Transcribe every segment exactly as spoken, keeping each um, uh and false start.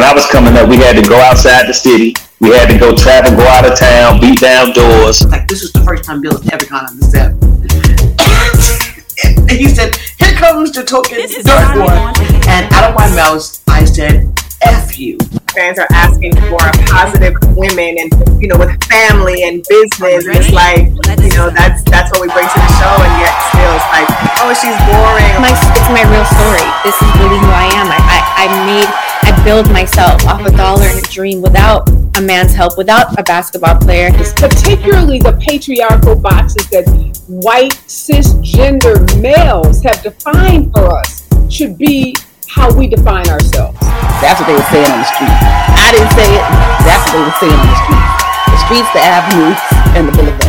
I was coming up, we had to go outside the city. We had to go travel, go out of town, beat down doors. Like, this was the first time Bill has ever gone on the set. And he said, here comes the token dirt boy. And out of my mouth, I said, F you. Fans are asking for a positive women and, you know, with family and business. It's like, you know, that's that's what we bring to the show. And yet still it's like, oh, she's boring. My, it's my real story. This is really who I am. I, I, I made, I build myself off a dollar and a dream without a man's help, without a basketball player. Particularly the patriarchal boxes that white cisgender males have defined for us should be how we define ourselves. That's what they were saying on the street. I didn't say it. That's what they were saying on the street. The streets, the avenues, and the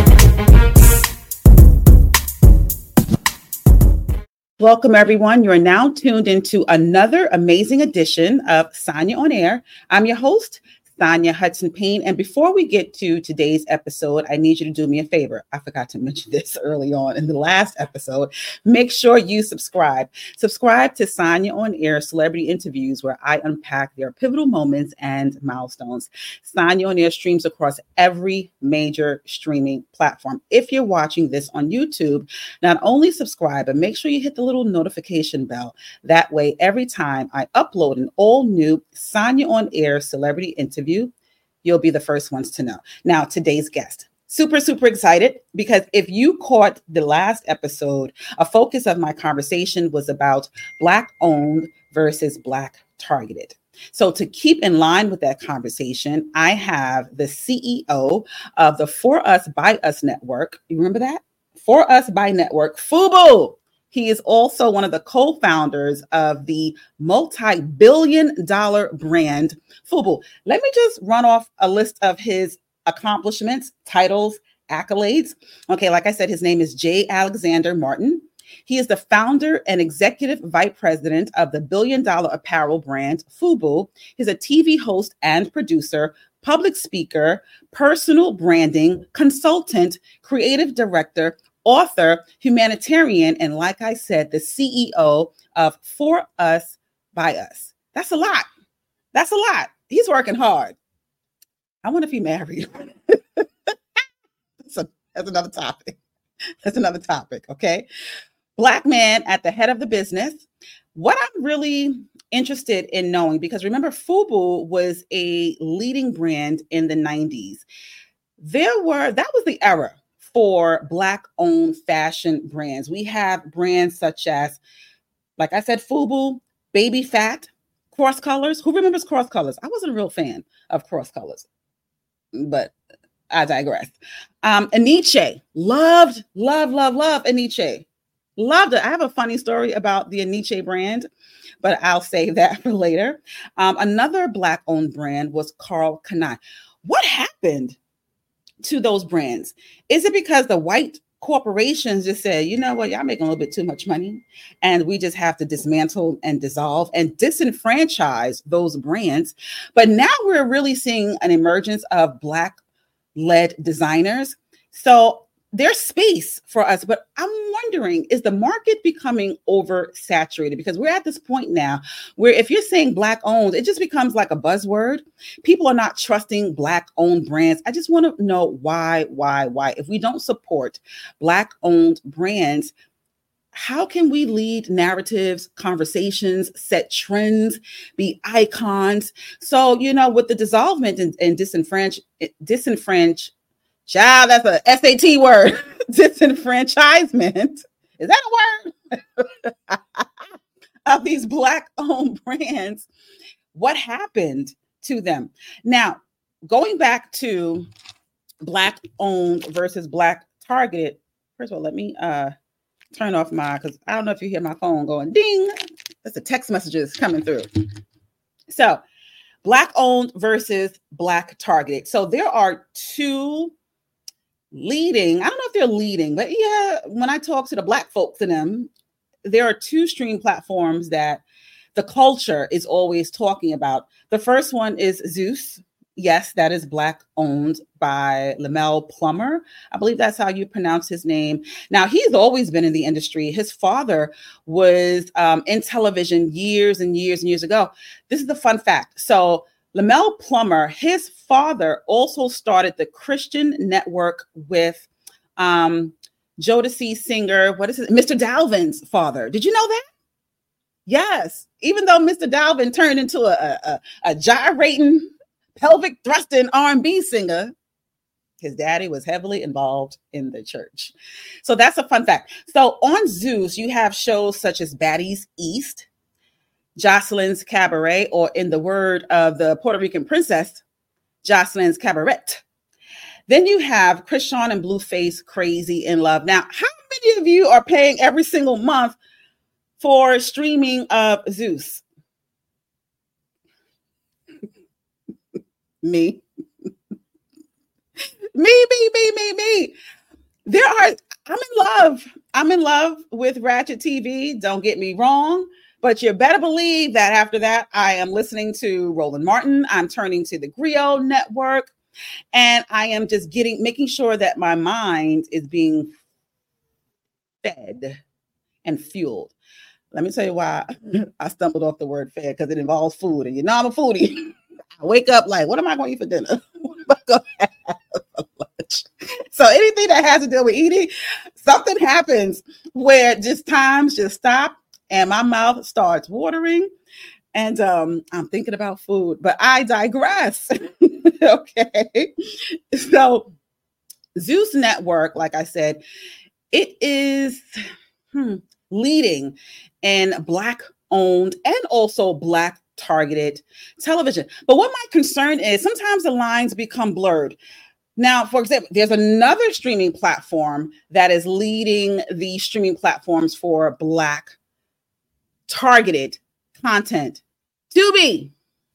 boulevard. Welcome, everyone. You are now tuned into another amazing edition of Sonia on Air. I'm your host, Sonia Hudson Payne. And before we get to today's episode, I need you to do me a favor. I forgot to mention this early on in the last episode. Make sure you subscribe. Subscribe to Sonia on Air Celebrity Interviews, where I unpack their pivotal moments and milestones. Sonia on Air streams across every major streaming platform. If you're watching this on YouTube, not only subscribe, but make sure you hit the little notification bell. That way, every time I upload an all new Sonia on Air Celebrity Interview, you'll be the first ones to know. Now, today's guest. Super, super excited because if you caught the last episode, a focus of my conversation was about Black owned versus Black targeted. So to keep in line with that conversation, I have the C E O of the For Us By Us network. You remember that? For Us By Network, FUBU. He is also one of the co-founders of the multi-billion dollar brand FUBU. Let me just run off a list of his accomplishments, titles, accolades. Okay, like I said, his name is J. Alexander Martin. He is the founder and executive vice president of the billion dollar apparel brand FUBU. He's a T V host and producer, public speaker, personal branding consultant, creative director, author, humanitarian, and like I said, the C E O of For Us By Us. That's a lot. That's a lot. He's working hard. I wonder if he married. So that's another topic. That's another topic, okay? Black man at the head of the business. What I'm really interested in knowing, because remember, FUBU was a leading brand in the nineties. There were, that was the era for Black-owned fashion brands. We have brands such as, like I said, FUBU, Baby Phat, Cross Colors. Who remembers Cross Colors? I wasn't a real fan of Cross Colors, but I digress. Um, Aniche, loved, love, love, love Aniche. Loved it. I have a funny story about the Aniche brand, but I'll save that for later. Um, another Black-owned brand was Karl Kani. What happened to those brands? Is it because the white corporations just said, you know what, y'all making a little bit too much money, and we just have to dismantle and dissolve and disenfranchise those brands? But now we're really seeing an emergence of Black-led designers. So there's space for us, but I'm wondering, is the market becoming oversaturated? Because we're at this point now where if you're saying Black owned, it just becomes like a buzzword. People are not trusting Black owned brands. I just want to know why, why, why. If we don't support Black owned brands, how can we lead narratives, conversations, set trends, be icons? So, you know, with the dissolvement and, and disenfranch, disenfranch, child, that's a S A T word. Disenfranchisement. Is that a word? Of these Black-owned brands. What happened to them? Now, going back to Black-owned versus Black targeted. First of all, let me uh, turn off my, because I don't know if you hear my phone going ding. That's the text messages coming through. So, Black-owned versus Black targeted. So there are two leading, I don't know if they're leading, but yeah, when I talk to the Black folks in them, there are two stream platforms that the culture is always talking about. The first one is Zeus. Yes, that is Black owned by Lamel Plummer. I believe that's how you pronounce his name. Now, he's always been in the industry. His father was um, in television years and years and years ago. This is the fun fact. So Lamel Plummer, his father also started the Christian Network with um, Jodeci singer, what is it? Mister Dalvin's father. Did you know that? Yes. Even though Mister Dalvin turned into a, a, a gyrating, pelvic thrusting R and B singer, his daddy was heavily involved in the church. So that's a fun fact. So on Zeus, you have shows such as Baddies East, Jocelyn's Cabaret, or in the word of the Puerto Rican princess, Jocelyn's Cabaret. Then you have Chrisean and Blueface, Crazy in Love. Now, how many of you are paying every single month for streaming of Zeus? Me. me, me, me, me, me. There are, I'm in love. I'm in love with Ratchet T V. Don't get me wrong. But you better believe that after that, I am listening to Roland Martin. I'm turning to the Griot Network. And I am just getting, making sure that my mind is being fed and fueled. Let me tell you why I stumbled off the word fed, because it involves food. And you know I'm a foodie. I wake up like, what am I going to eat for dinner? What am I going to have for lunch? So anything that has to do with eating, something happens where just times just stop and my mouth starts watering. And um, I'm thinking about food, but I digress. Okay. So Zeus Network, like I said, it is hmm, leading in Black owned and also Black targeted television. But what my concern is, sometimes the lines become blurred. Now, for example, there's another streaming platform that is leading the streaming platforms for Black targeted content. Tubi.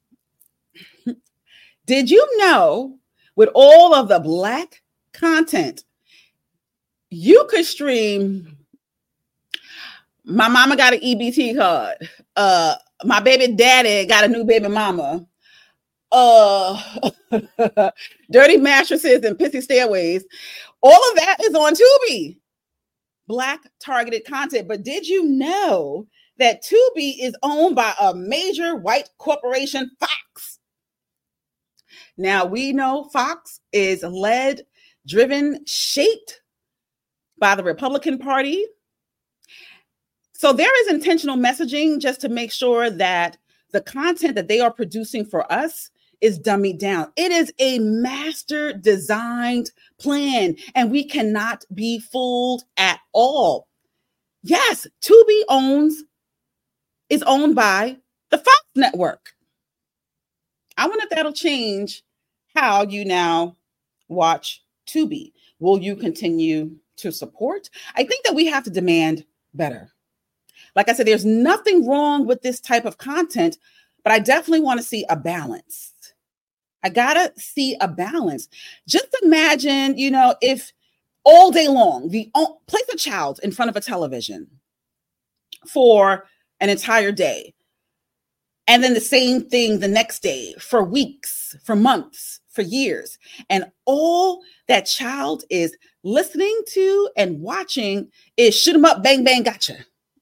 Did you know, with all of the Black content, you could stream My Mama Got an E B T card. Uh, my baby daddy got a new baby mama. Uh, dirty mattresses and pissy stairways. All of that is on Tubi. Black targeted content. But did you know that Tubi is owned by a major white corporation, Fox? Now, we know Fox is led, driven, shaped by the Republican Party. So there is intentional messaging just to make sure that the content that they are producing for us is dummied down. It is a master designed plan, and we cannot be fooled at all. Yes, Tubi owns is owned by the Fox network. I wonder if that'll change how you now watch Tubi. Will you continue to support? I think that we have to demand better. Like I said, there's nothing wrong with this type of content, but I definitely want to see a balance. I gotta see a balance. Just imagine, you know, if all day long, the place a child in front of a television for an entire day, and then the same thing the next day for weeks, for months, for years, and all that child is listening to and watching is shoot 'em up, bang, bang, gotcha.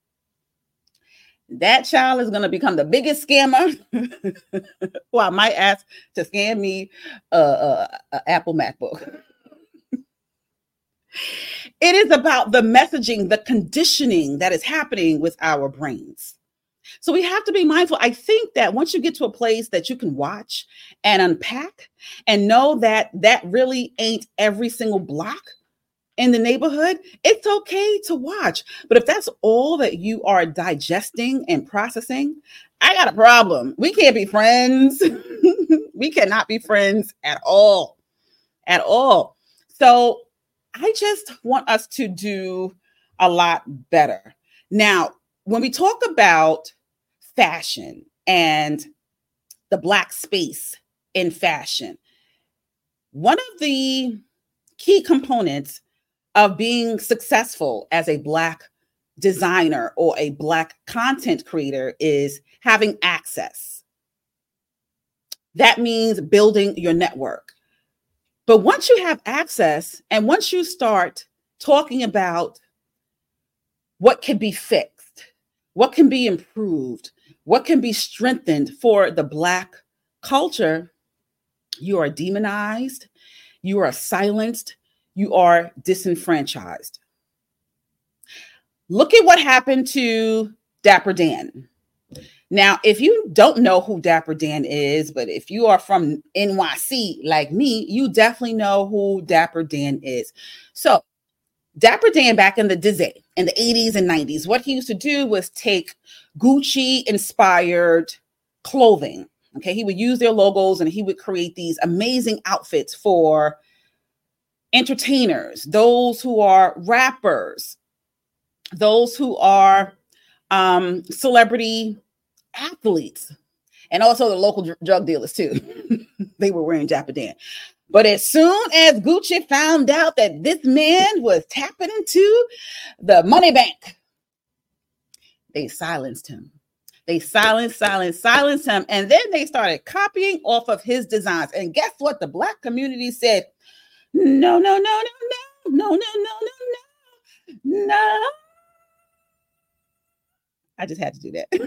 That child is going to become the biggest scammer who I might ask to scam me uh, uh, an Apple MacBook. It is about the messaging, the conditioning that is happening with our brains. So we have to be mindful. I think that once you get to a place that you can watch and unpack and know that that really ain't every single block in the neighborhood, it's okay to watch. But if that's all that you are digesting and processing, I got a problem. We can't be friends. We cannot be friends at all, at all. So I just want us to do a lot better. Now, when we talk about fashion and the Black space in fashion, one of the key components of being successful as a Black designer or a Black content creator is having access. That means building your network. But once you have access and once you start talking about what can be fixed, what can be improved, what can be strengthened for the Black culture, you are demonized, you are silenced, you are disenfranchised. Look at what happened to Dapper Dan. Now, if you don't know who Dapper Dan is, but if you are from N Y C like me, you definitely know who Dapper Dan is. So Dapper Dan back in the day, in the eighties and nineties, what he used to do was take Gucci inspired clothing. Okay, he would use their logos and he would create these amazing outfits for entertainers, those who are rappers, those who are um, celebrity athletes, and also the local dr- drug dealers too. They were wearing Dapper Dan. But as soon as Gucci found out that this man was tapping into the money bank, they silenced him. They silenced, silenced, silenced him. And then they started copying off of his designs. And guess what? The Black community said, no, no, no, no, no, no, no, no, no, no, no. I just had to do that.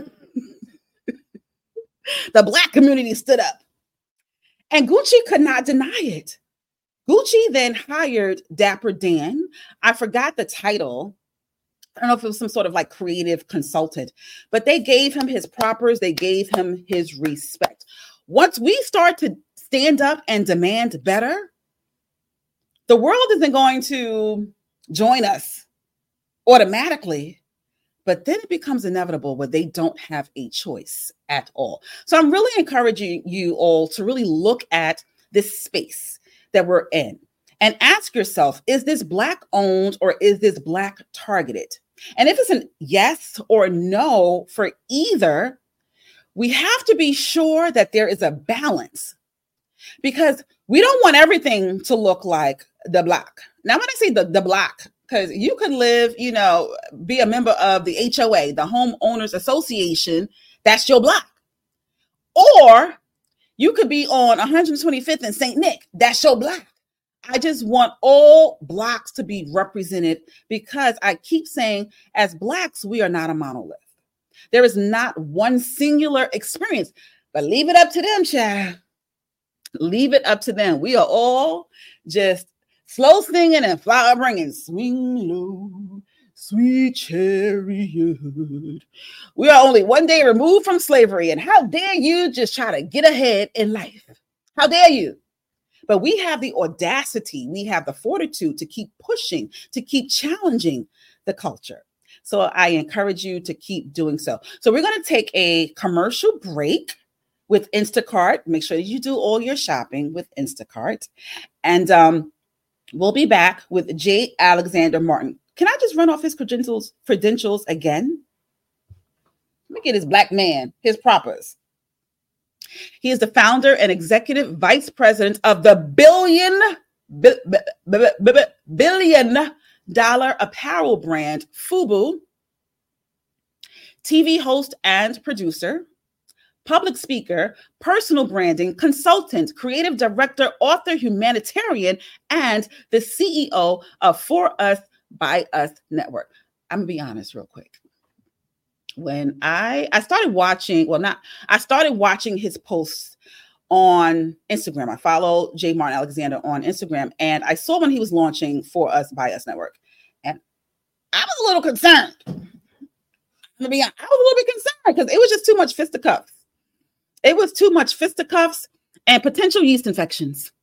The Black community stood up. And Gucci could not deny it. Gucci then hired Dapper Dan. I forgot the title. I don't know if it was some sort of like creative consultant, but they gave him his propers. They gave him his respect. Once we start to stand up and demand better, the world isn't going to join us automatically. But then it becomes inevitable where they don't have a choice at all. So I'm really encouraging you all to really look at this space that we're in and ask yourself, is this Black owned or is this Black targeted? And if it's a yes or no for either, we have to be sure that there is a balance, because we don't want everything to look like the Black. Now, when I say the, the Black, because you could live, you know, be a member of the H O A, the Homeowners Association, that's your Black. Or you could be on one hundred twenty-fifth and Saint Nick, that's your Black. I just want all Blacks to be represented, because I keep saying, as Blacks, we are not a monolith. There is not one singular experience, but leave it up to them, child. Leave it up to them. We are all just slow singing and flower bringing, swing low, sweet chariot. We are only one day removed from slavery. And how dare you just try to get ahead in life? How dare you? But we have the audacity, we have the fortitude to keep pushing, to keep challenging the culture. So I encourage you to keep doing so. So we're going to take a commercial break with Instacart. Make sure that you do all your shopping with Instacart. And um, we'll be back with J. Alexander Martin. Can I just run off his credentials, credentials again? Let me get his Black man, his propers. He is the founder and executive vice president of the billion, bi- bi- bi- bi- billion dollar apparel brand FUBU, T V host and producer, public speaker, personal branding, consultant, creative director, author, humanitarian, and the C E O of For Us, By Us Network. I'm gonna be honest real quick. When I, I started watching, well, not, I started watching his posts on Instagram. I follow J. Martin Alexander on Instagram, and I saw when he was launching For Us, By Us Network. And I was a little concerned. I'm gonna be honest, I was a little bit concerned because it was just too much fisticuffs. It was too much fisticuffs and potential yeast infections.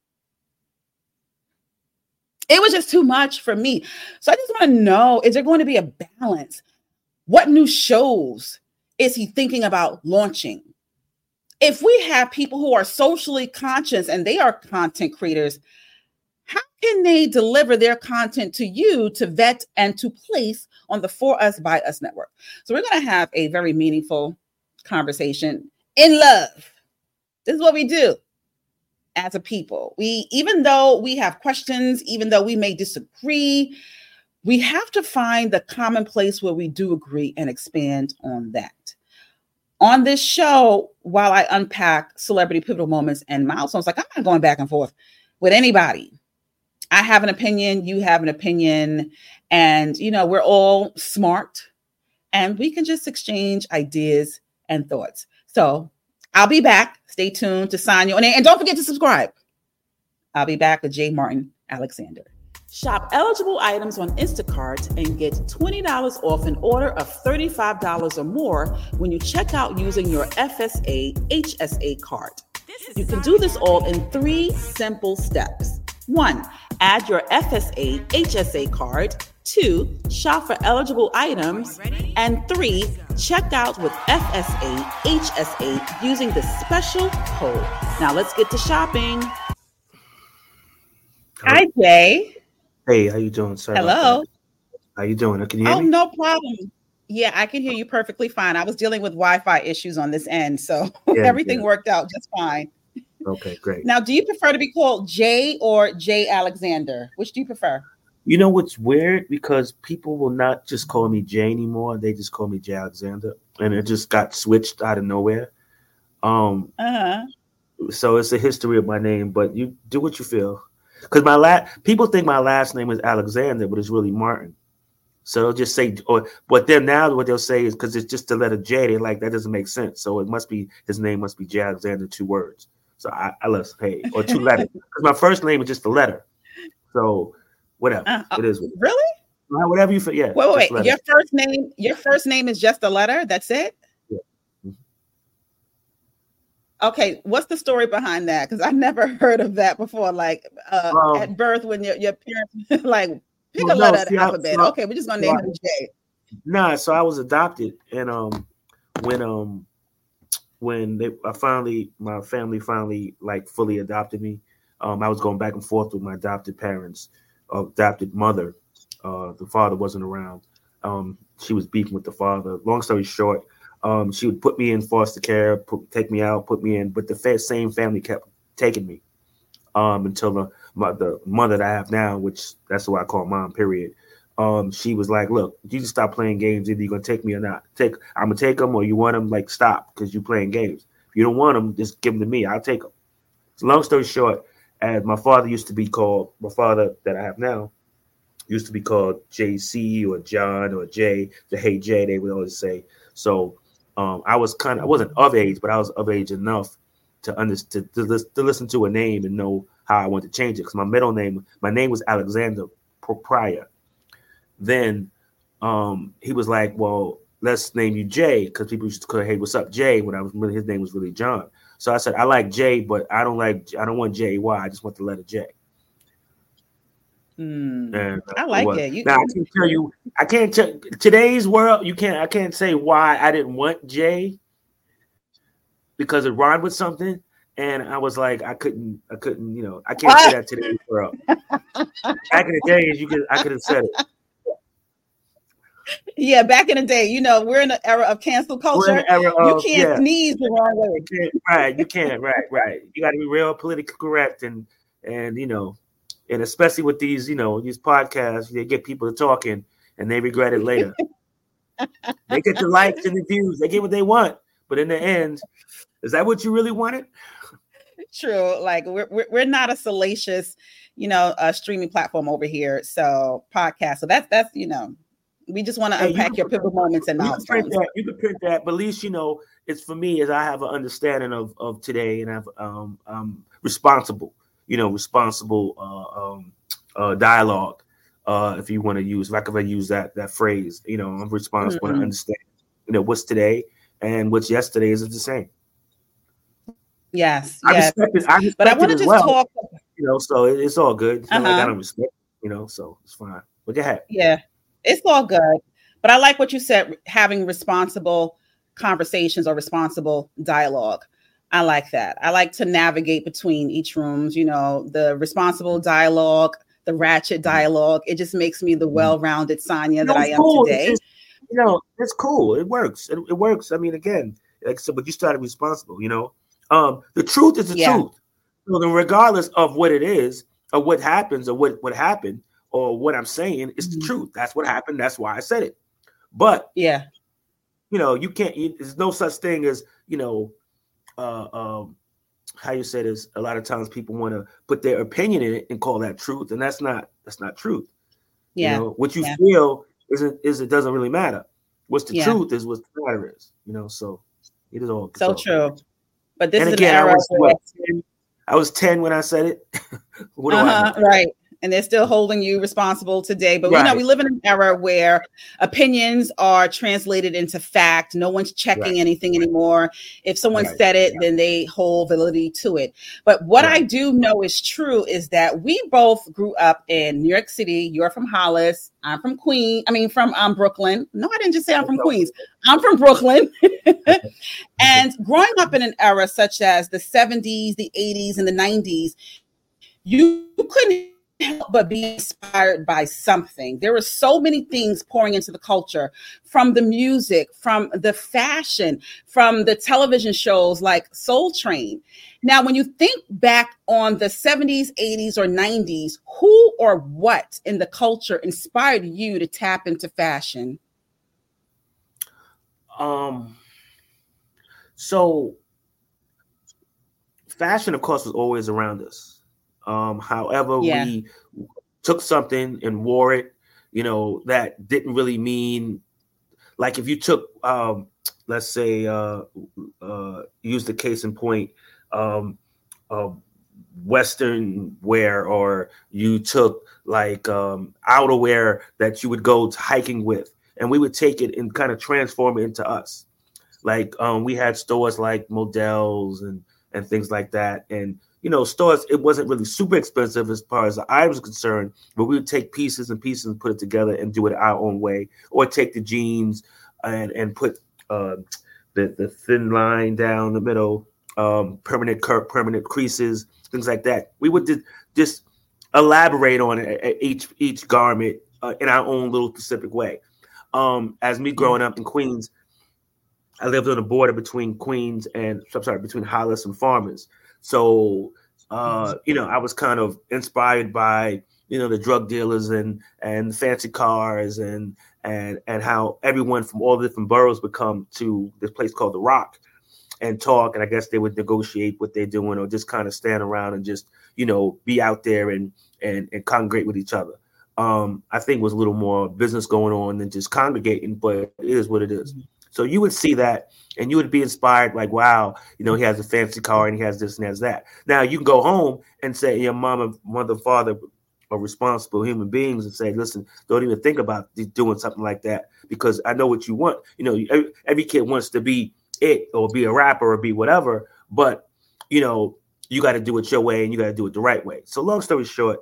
It was just too much for me. So I just want to know, is there going to be a balance? What new shows is he thinking about launching? If we have people who are socially conscious and they are content creators, how can they deliver their content to you to vet and to place on the For Us, By Us network? So we're going to have a very meaningful conversation in love. This is what we do as a people. We, even though we have questions, even though we may disagree, we have to find the common place where we do agree and expand on that. on this show, while I unpack celebrity pivotal moments and milestones, like I'm not going back and forth with anybody. I have an opinion, you have an opinion, and you know, we're all smart and we can just exchange ideas and thoughts. So I'll be back. Stay tuned to Sonia. And, and don't forget to subscribe. I'll be back with J. Martin Alexander. Shop eligible items on Instacart and get twenty dollars off an order of thirty-five dollars or more when you check out using your F S A H S A card. You can do this all in three simple steps. One, add your F S A H S A card. Two, shop for eligible items. And three, check out with F S A H S A using the special code. Now let's get to shopping. Hi, Jay. Hey, how you doing, sir? Hello. How you doing? Can you hear oh, me? no problem. Yeah, I can hear you perfectly fine. I was dealing with Wi-Fi issues on this end, so Yeah, everything yeah. worked out just fine. Okay, great. Now, do you prefer to be called Jay or Jay Alexander? Which do you prefer? You know what's weird? Because people will not just call me Jay anymore. They just call me Jay Alexander. And it just got switched out of nowhere. Um, Uh-huh. so it's a history of my name, but you do what you feel. Because my la- people think my last name is Alexander, but it's really Martin. So they'll just say, or but then now what they'll say is because it's just the letter J, they're like, that doesn't make sense. So it must be, his name must be Jay Alexander, two words. So I, I love hey, or two letters. Because my first name is just a letter. So whatever. Uh, it is. What Really? it- Whatever you feel. Yeah. Wait, wait, just wait. letters. Your first name, your first name is just a letter? That's it? Okay, what's the story behind that? Because I've never heard of that before. Like uh, Um, at birth, when your, your parents like pick Well, a no, letter of see, the I- alphabet. so- Okay, we're just gonna so name I- him Jay. Nah, so I was adopted, and um, when um, when they I finally my family finally like fully adopted me, um, I was going back and forth with my adopted parents, uh, adopted mother. Uh, the father wasn't around. Um, she was beefing with the father. Long story short, um, she would put me in foster care, put, take me out, put me in, but the fa- same family kept taking me um, until the my, the mother that I have now, which that's what I call mom. Period. Um, she was like, "Look, you just stop playing games. Either you're gonna take me or not. Take, I'm gonna take them, or you want them. Like, stop, because you're playing games. If you don't want them, just give them to me. I'll take them." So, long story short, as my father used to be called, my father that I have now used to be called J C or John or Jay. The Hey Jay, they would always say. So, um, I was kind of, I wasn't of age, but I was of age enough to understand to, to, to listen to a name and know how I want to change it. Because my middle name, my name was Alexander prior. Then um, he was like, "Well, let's name you Jay," because people used to call, "Hey, what's up, Jay?" When I was his name was really John. So I said, "I like Jay, but I don't like I don't want J A Y. I just want the letter J." Hmm. And uh, I like was. it. You- now I can tell you, I can't tell today's world. You can't. I can't say why I didn't want Jay because it rhymed with something, and I was like, I couldn't. I couldn't. You know, I can't say that today's world. Back in the days, you could. I could have said it. Yeah, back in the day, you know, we're in an era of cancel We're culture. in the era You of- can't yeah. sneeze the wrong way. You can't- right, you can't, right, right. You got to be real politically correct, and and you know, and especially with these, you know, these podcasts, they get people to talking, and they regret it later. They get the likes and the views, they get what they want, but in the end, is that what you really wanted? True. Like we're we're, we're not a salacious, you know, uh, streaming platform over here. So podcast. So that's that's you know, we just want to Hey, you unpack can- your pivotal moments and You can print milestones. that. You can print that, but at least you know it's for me as I have an understanding of of today, and I've um I'm responsible. You know, responsible uh, um uh, dialogue. Uh, if you want to use, if I could use that that phrase, you know, I'm responsible Mhm. to understand. You know, what's today and what's yesterday is the same. Yes, I yes. respect it. I respect But I it want to as just well. talk. You know, so it, it's all good. It's not like I Uh-huh. don't respect. You know, so it's fine. But go ahead. Yeah, it's all good. But I like what you said, having responsible conversations or responsible dialogue. I like that. I like to navigate between each rooms, you know, the responsible dialogue, the ratchet dialogue. It just makes me the well-rounded Sonia that No, I it's am cool. It's today. just, you know, it's cool. It works. It, it works. I mean, again, like I said, but you started responsible, you know. Um, the truth is the Yeah. truth. So then regardless of what it is, or what happens, or what, what happened, or what I'm saying, it's Mhm. the truth. That's what happened. That's why I said it. But Yeah. you know, you can't. You, there's no such thing as you know, uh, um, how you say this. A lot of times people want to put their opinion in it and call that truth, and that's not that's not truth. Yeah. You know, what you yeah. feel isn't is it doesn't really matter. What's the Yeah. truth is what the matter is. You know, so it is all So all true. But this and is again, an I era was where- what, ten, I was ten when I said it. What do I uh-huh, know? right. And they're still holding you responsible today. But you know, Right. we live in an era where opinions are translated into fact. No one's checking Right. anything anymore. If someone Right. said it, then they hold validity to it. But what I Right. do know is true is that we both grew up in New York City. You're from Hollis. I'm from Queens. I mean, from um, Brooklyn. No, I didn't just say I'm from Queens. I'm from Brooklyn. And growing up in an era such as the seventies, the eighties, and the nineties, you couldn't help but be inspired by something. There were so many things pouring into the culture, from the music, from the fashion, from the television shows like Soul Train. Now, when you think back on the seventies, eighties, or nineties, who or what in the culture inspired you to tap into fashion? Um. So, fashion, of course, was always around us. Um, however, Yeah. we took something and wore it, you know, that didn't really mean, like if you took, um, let's say, uh, uh, use the case in point, um, uh, Western wear, or you took like um, outerwear that you would go to hiking with, and we would take it and kind of transform it into us. Like um, we had stores like Models and and things like that, and you know, stores, it wasn't really super expensive as far as the items concerned, but we would take pieces and pieces and put it together and do it our own way, or take the jeans and, and put uh, the, the thin line down the middle, um, permanent cur- permanent creases, things like that. We would just, just elaborate on it, each, each garment uh, in our own little specific way. Um, as me growing up in Queens, I lived on the border between Queens and, I'm sorry, between Hollis and Farmers. So, uh, you know, I was kind of inspired by, you know, the drug dealers and and fancy cars and and and how everyone from all the different boroughs would come to this place called The Rock and talk. And I guess they would negotiate what they're doing, or just kind of stand around and just, you know, be out there and and, and congregate with each other. Um, I think was a little more business going on than just congregating, but it is what it is. So you would see that and you would be inspired, like, wow, you know, he has a fancy car and he has this and has that. Now you can go home and say your mom and mother, father are responsible human beings and say, listen, don't even think about doing something like that, because I know what you want. You know, every, every kid wants to be it or be a rapper or be whatever, but, you know, you got to do it your way and you got to do it the right way. So long story short,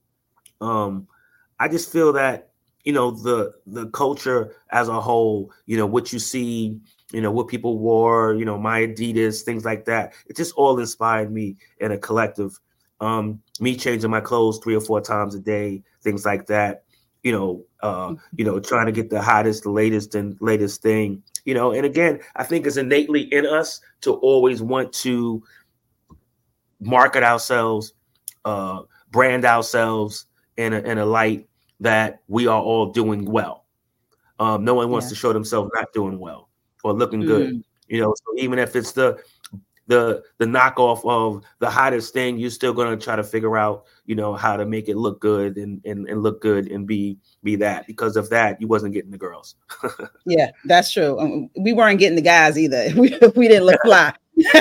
um, I just feel that, you know, the the culture as a whole, you know, what you see, you know, what people wore, you know, my Adidas, things like that. It just all inspired me in a collective. Um, me changing my clothes three or four times a day, things like that. You know, uh, you know, trying to get the hottest, the latest, and latest thing. You know, and again, I think it's innately in us to always want to market ourselves, uh, brand ourselves in a in a light that we are all doing well. Um, no one wants Yeah. to show themselves not doing well or looking Mhm. good. You know, so even if it's the the the knockoff of the hottest thing, you're still gonna try to figure out, you know, how to make it look good and and, and look good and be be that. Because of that, you wasn't getting the girls. Yeah, that's true. Um, we weren't getting the guys either. We, we didn't look fly.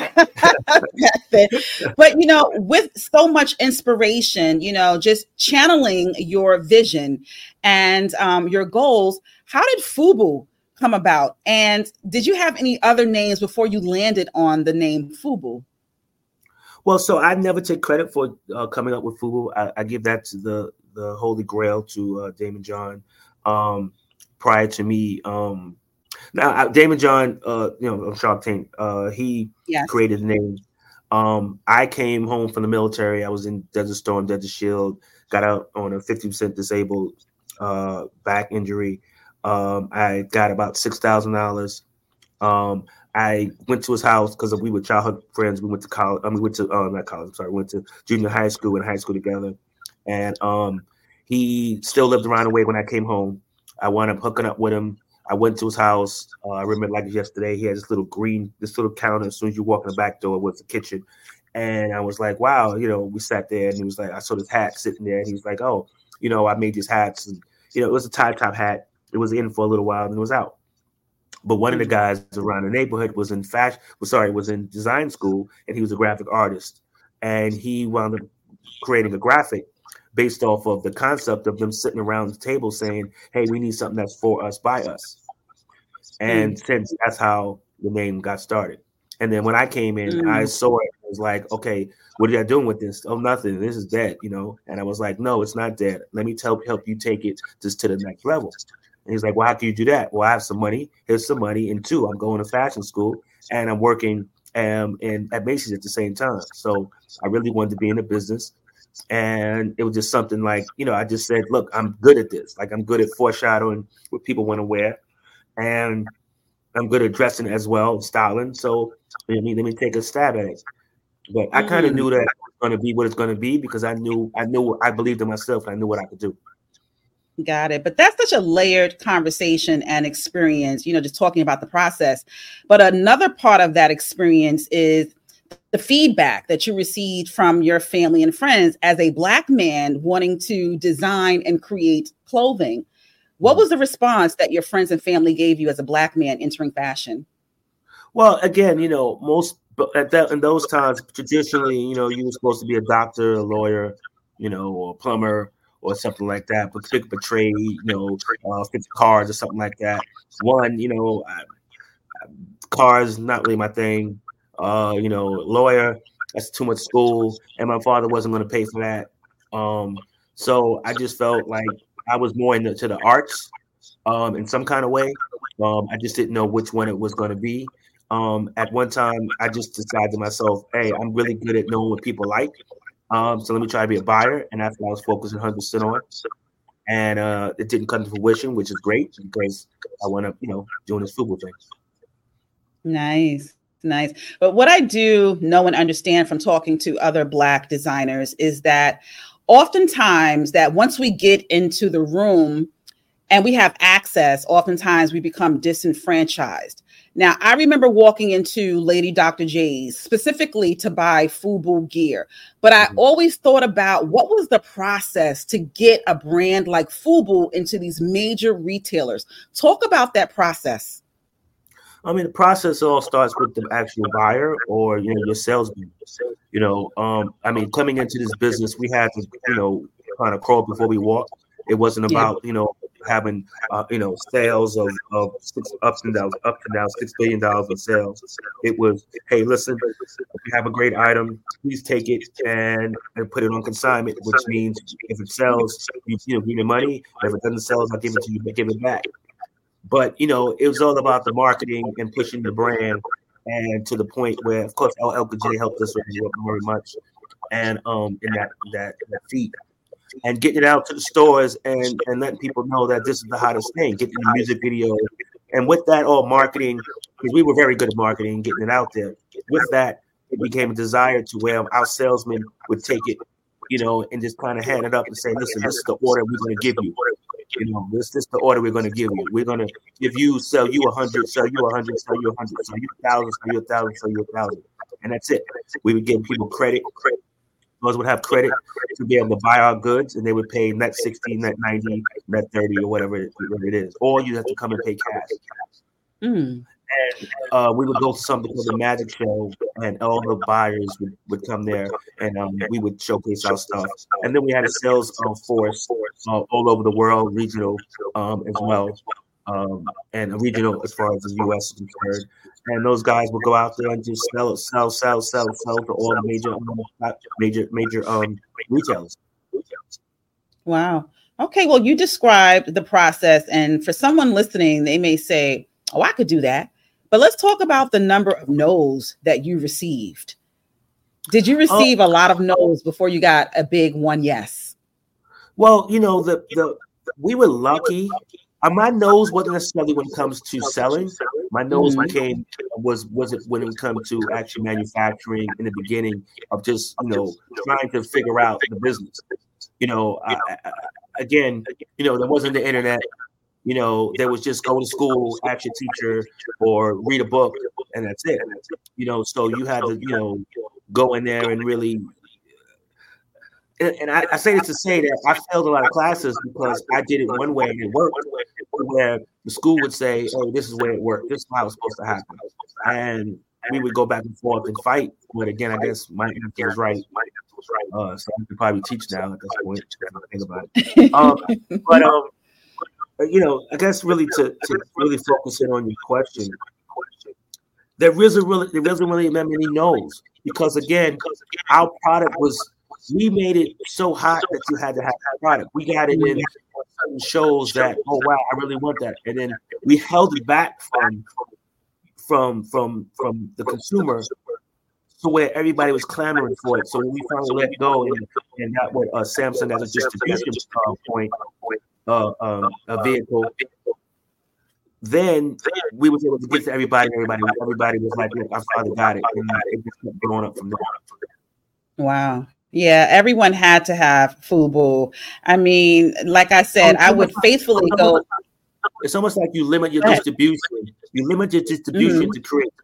Back then. But you know, with so much inspiration, you know, just channeling your vision and um, your goals, how did FUBU come about? And did you have any other names before you landed on the name FUBU? Well, so I never take credit for uh, coming up with FUBU. I, I give that to the the Holy Grail, to uh, Damon John. Um, prior to me, um, now I, Damon John, uh, you know, of Shark Tank, uh, he Yes. created the name. Um, I came home from the military. I was in Desert Storm, Desert Shield. Got out on a fifty percent disabled uh, back injury. Um, I got about six thousand dollars. Um, I went to his house because we were childhood friends. We went to college. I mean, we went to uh, not college. I'm sorry. We went to junior high school and high school together. And um, he still lived around the way when I came home. I wound up hooking up with him. I went to his house. Uh, I remember like yesterday. He had this little green, this little counter. As soon as you walk in the back door, was the kitchen. And I was like, wow, you know, we sat there and he was like, I saw this hat sitting there. And he was like, oh, you know, I made these hats. And, you know, it was a tie top hat. It was in for a little while and it was out. But one of the guys around the neighborhood was in fashion, was sorry, was in design school, and he was a graphic artist. And he wound up creating a graphic based off of the concept of them sitting around the table saying, hey, we need something that's for us, by us. And mm. since that's how the name got started. And then when I came in, mm. I saw it. I was like, okay, what are you doing with this? Oh, nothing. This is dead, you know? And I was like, no, it's not dead. Let me help help you take it just to the next level. And he's like, well, how can you do that? Well, I have some money. Here's some money. And two, I'm going to fashion school and I'm working um, in, at Macy's at the same time. So I really wanted to be in the business. And it was just something like, you know, I just said, look, I'm good at this. Like I'm good at foreshadowing what people want to wear. And I'm good at dressing as well, styling. So let me, let me take a stab at it. But I kind of mm. knew that it was going to be what it's going to be because I knew, I knew, I believed in myself. And I knew what I could do. Got it. But that's such a layered conversation and experience, you know, just talking about the process. But another part of that experience is the feedback that you received from your family and friends as a Black man wanting to design and create clothing. What was the response that your friends and family gave you as a Black man entering fashion? Well, again, you know, most at that in those times, traditionally, you know, you were supposed to be a doctor, a lawyer, you know, or a plumber or something like that, but pick up a trade, you know, uh, fix cars or something like that. One, you know, I, I, cars, not really my thing. Uh, you know, lawyer, that's too much school, and my father wasn't going to pay for that. Um, so I just felt like I was more into to the arts um, in some kind of way. Um, I just didn't know which one it was going to be. Um, at one time, I just decided to myself, hey, I'm really good at knowing what people like. Um, so let me try to be a buyer. And that's what I was focusing one hundred percent on. And uh, it didn't come to fruition, which is great because I wound up, you know, doing this football thing. Nice. Nice. But what I do know and understand from talking to other Black designers is that oftentimes that once we get into the room and we have access, oftentimes we become disenfranchised. Now, I remember walking into Lady Doctor J's specifically to buy FUBU gear, but I mm-hmm. always thought about what was the process to get a brand like FUBU into these major retailers. Talk about that process. I mean, the process all starts with the actual buyer or, you know, your salesman. You know, um, I mean, coming into this business, we had to, you know, kind of crawl before we walk. It wasn't about, yeah. you know, having, uh, you know, sales of, of six ups and downs, up and down, six billion dollars of sales. It was, hey, listen, if you have a great item, please take it and, and put it on consignment, which means if it sells, you, you know, give me money. If it doesn't sell, I'll give it to you, give it back. But, you know, it was all about the marketing and pushing the brand, and to the point where, of course, L L J helped us very much, and um, in that that that feat, and getting it out to the stores and and letting people know that this is the hottest thing, getting the music video, and with that all marketing, because we were very good at marketing, getting it out there. With that, it became a desire to where our salesmen would take it, you know, and just kind of hand it up and say, listen, this is the order we're going to give you. You know, this, this is the order we're going to give you. We're going to give you, sell you a hundred, sell you a hundred, sell you a hundred, sell you a thousand, sell you a thousand, sell you a thousand. And that's it. We would give people credit. Those would have credit to be able to buy our goods, and they would pay net sixty, net ninety, net thirty, or whatever it, whatever it is. Or you have to come and pay cash. Mm. And uh, we would go to something called the Magic Show, and all the buyers would, would come there, and um, we would showcase our stuff. And then we had a sales uh, force uh, all over the world, regional um, as well, um, and regional as far as the U S is concerned. And those guys would go out there and just sell, sell, sell, sell, sell to all the major, um, major, major um, retailers. Wow. Okay. Well, you described the process, and for someone listening, they may say, "Oh, I could do that." But let's talk about the number of no's that you received. Did you receive oh, a lot of no's before you got a big one yes? Well, you know, the the we were lucky. Uh, my no's wasn't necessarily when it comes to selling. My no's mm-hmm. became was was it when it comes to actually manufacturing in the beginning of just, you know, trying to figure out the business. You know, I, I, again, you know, there wasn't the internet. you know, there was just go to school, ask your teacher, or read a book, and that's it. You know, so you had to, you know, go in there and really. And, and I, I say this to say that I failed a lot of classes because I did it one way and it worked. Where the school would say, "Oh, this is where it worked. This is how it's supposed to happen," and we would go back and forth and fight. But again, I guess my answer was right. Uh, so I could probably teach now at this point. If I think about it. Um, but um, you know, I guess really to, to really focus in on your question, there isn't really there isn't really many no's because again, our product was we made it so hot that you had to have that product. We got it in certain shows that oh wow, I really want that, and then we held it back from from from from the consumer. To where everybody was clamoring for it. So when we finally let go and, and got what uh, Samsung as a distribution uh, point, uh, um, a vehicle, then we were able to get to everybody. Everybody, everybody was like, "Look, I finally got it," and it just kept going up from there. Wow. Yeah, everyone had to have FUBU. I mean, like I said, I would faithfully go. It's almost like you limit your distribution. You limit your distribution mm-hmm. to create.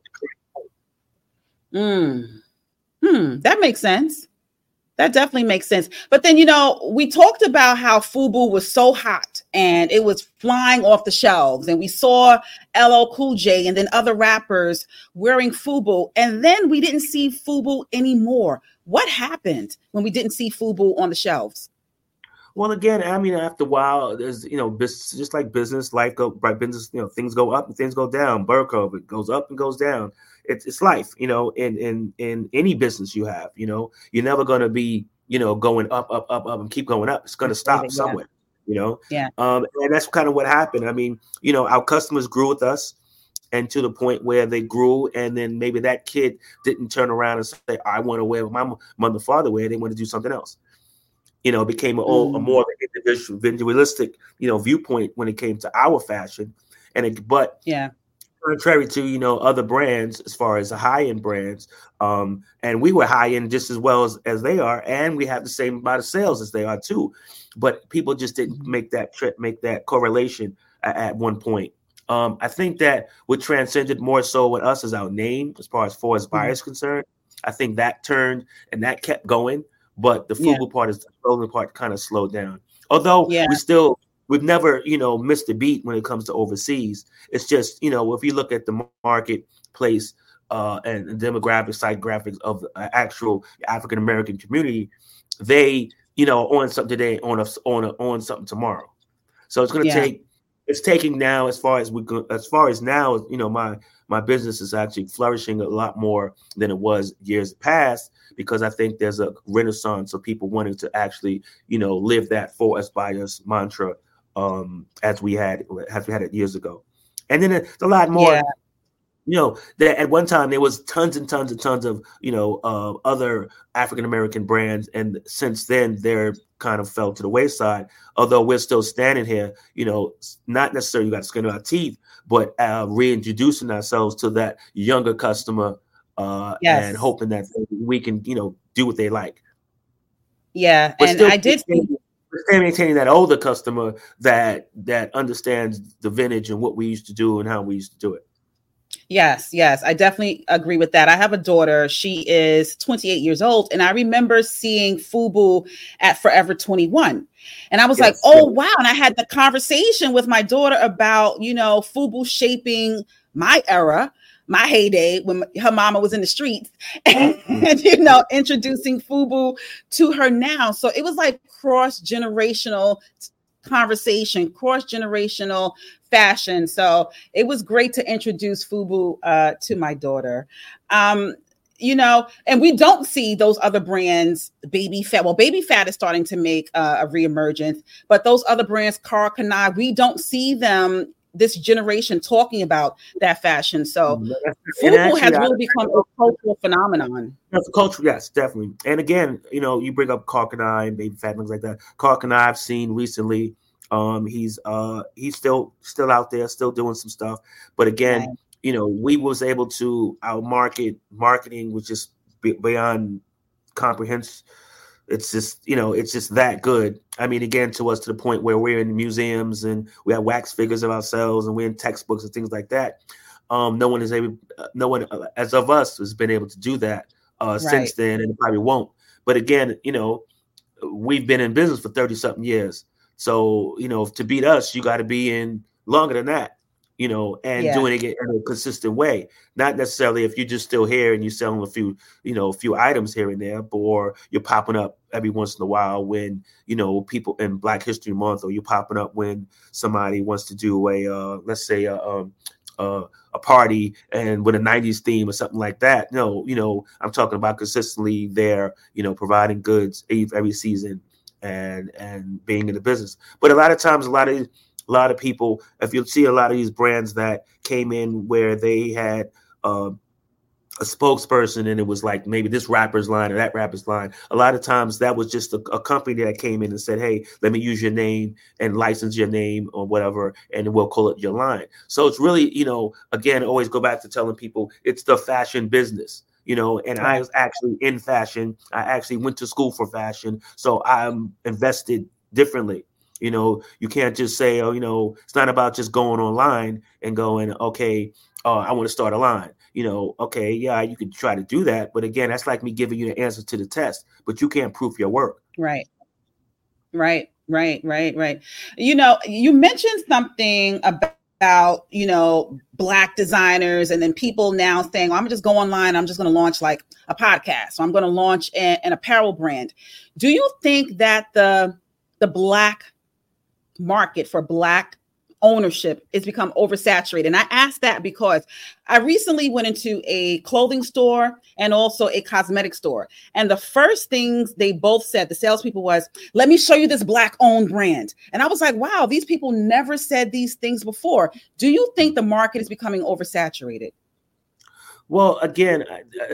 Mm. Hmm, that makes sense. That definitely makes sense. But then, you know, we talked about how FUBU was so hot and it was flying off the shelves. And we saw L L Cool J and then other rappers wearing FUBU. And then we didn't see FUBU anymore. What happened when we didn't see FUBU on the shelves? Well, again, I mean, after a while, there's, you know, business, just like business, life go by business, you know, things go up and things go down. Bird curve, it goes up and goes down. It's it's life, you know, in, in, in any business you have, you know, you're never going to be, you know, going up, up, up, up and keep going up. It's going to stop yeah. somewhere, you know? Yeah. Um, and that's kind of what happened. I mean, you know, our customers grew with us and to the point where they grew. And then maybe that kid didn't turn around and say, I want to wear what my mother and father wear. They want to do something else. You know, it became a, mm. a more individualistic, you know, viewpoint when it came to our fashion. And it, but yeah. contrary to, you know, other brands, as far as the high-end brands, um, and we were high-end just as well as, as they are, and we have the same amount of sales as they are too. But people just didn't make that trip, make that correlation at, at one point. Um, I think that what transcended more so with us is our name, as far as far as buyers mm-hmm. concerned. I think that turned and that kept going, but the FUBU yeah. part is the clothing part kind of slowed down. Although yeah. we still. We've never, you know, missed a beat when it comes to overseas. It's just, you know, if you look at the marketplace uh, and the demographic, psychographics of the actual African American community, they, you know, on something today, on a, on a, on something tomorrow. So it's going to yeah. take. It's taking now as far as we go, as far as now, you know, my my business is actually flourishing a lot more than it was years past because I think there's a renaissance of people wanting to actually, you know, live that for us by us mantra. Um, as we had as we had it years ago, and then it's a lot more. Yeah. You know, that at one time there was tons and tons and tons of you know uh, other African American brands, and since then they're kind of fell to the wayside. Although we're still standing here, you know, not necessarily got skin in our teeth, but uh, reintroducing ourselves to that younger customer uh, yes. and hoping that we can you know do what they like. Yeah, but and still, I did. We're maintaining that older customer that that understands the vintage and what we used to do and how we used to do it. Yes, yes, I definitely agree with that. I have a daughter. She is twenty-eight years old, and I remember seeing FUBU at Forever twenty-one. And I was yes, like, oh, yes. wow. And I had the conversation with my daughter about, you know, FUBU shaping my era, my heyday when her mama was in the streets and, and, you know, introducing FUBU to her now. So it was like cross-generational conversation, cross-generational fashion. So it was great to introduce FUBU uh, to my daughter. Um, you know, and we don't see those other brands, Baby Phat. Well, Baby Phat is starting to make uh, a reemergence, but those other brands, Karl Kani, we don't see them this generation talking about that fashion. So FUBU has really become a cultural phenomenon. That's a culture, yes, definitely. And again, you know, you bring up Karl Kani and Baby Phat, things like that. Karl Kani I've seen recently. Um, he's uh he's still still out there, still doing some stuff. But again, right. you know, we was able to our market marketing was just beyond comprehensive. it's just, you know, it's just that good. I mean, again, to us to the point where we're in museums and we have wax figures of ourselves and we're in textbooks and things like that. Um, no one is able, no one uh, as of us has been able to do that uh, right. since then, and probably won't. But again, you know, we've been in business for thirty something years. So, you know, to beat us, you got to be in longer than that, you know, and yeah. doing it in a consistent way. Not necessarily if you're just still here and you're selling a few, you know, a few items here and there, or you're popping up every once in a while when, you know, people in Black History Month, or you're popping up when somebody wants to do a, uh, let's say, a, um, uh, a party and with a nineties theme or something like that. No, you know, I'm talking about consistently there, you know, providing goods every season and and being in the business. But a lot of times, a lot of a lot of people, if you see a lot of these brands that came in where they had uh, a spokesperson and it was like maybe this rapper's line or that rapper's line, a lot of times that was just a, a company that came in and said, hey, let me use your name and license your name or whatever, and we'll call it your line. So it's really, you know, again, always go back to telling people it's the fashion business. You know, and I was actually in fashion. I actually went to school for fashion. So I'm invested differently. You know, you can't just say, oh, you know, it's not about just going online and going, okay, uh, I want to start a line. You know, okay, yeah, you can try to do that. But again, that's like me giving you the answer to the test, but you can't prove your work. Right. Right, right, right, right. You know, you mentioned something about, about, you know, Black designers, and then people now saying, well, I'm just go online. I'm just going to launch like a podcast. So I'm going to launch a, an apparel brand. Do you think that the the Black market for Black ownership is become oversaturated? And I asked that because I recently went into a clothing store and also a cosmetic store. And the first things they both said, the salespeople, was, let me show you this Black owned brand. And I was like, wow, these people never said these things before. Do you think the market is becoming oversaturated? Well, again,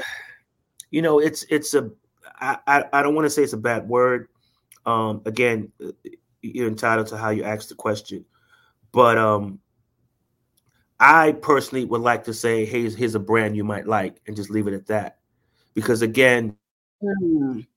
you know, it's, it's a, I, I, I don't want to say it's a bad word. Um, again, you're entitled to how you ask the question. But um, I personally would like to say, hey, here's, here's a brand you might like, and just leave it at that. Because again, mm.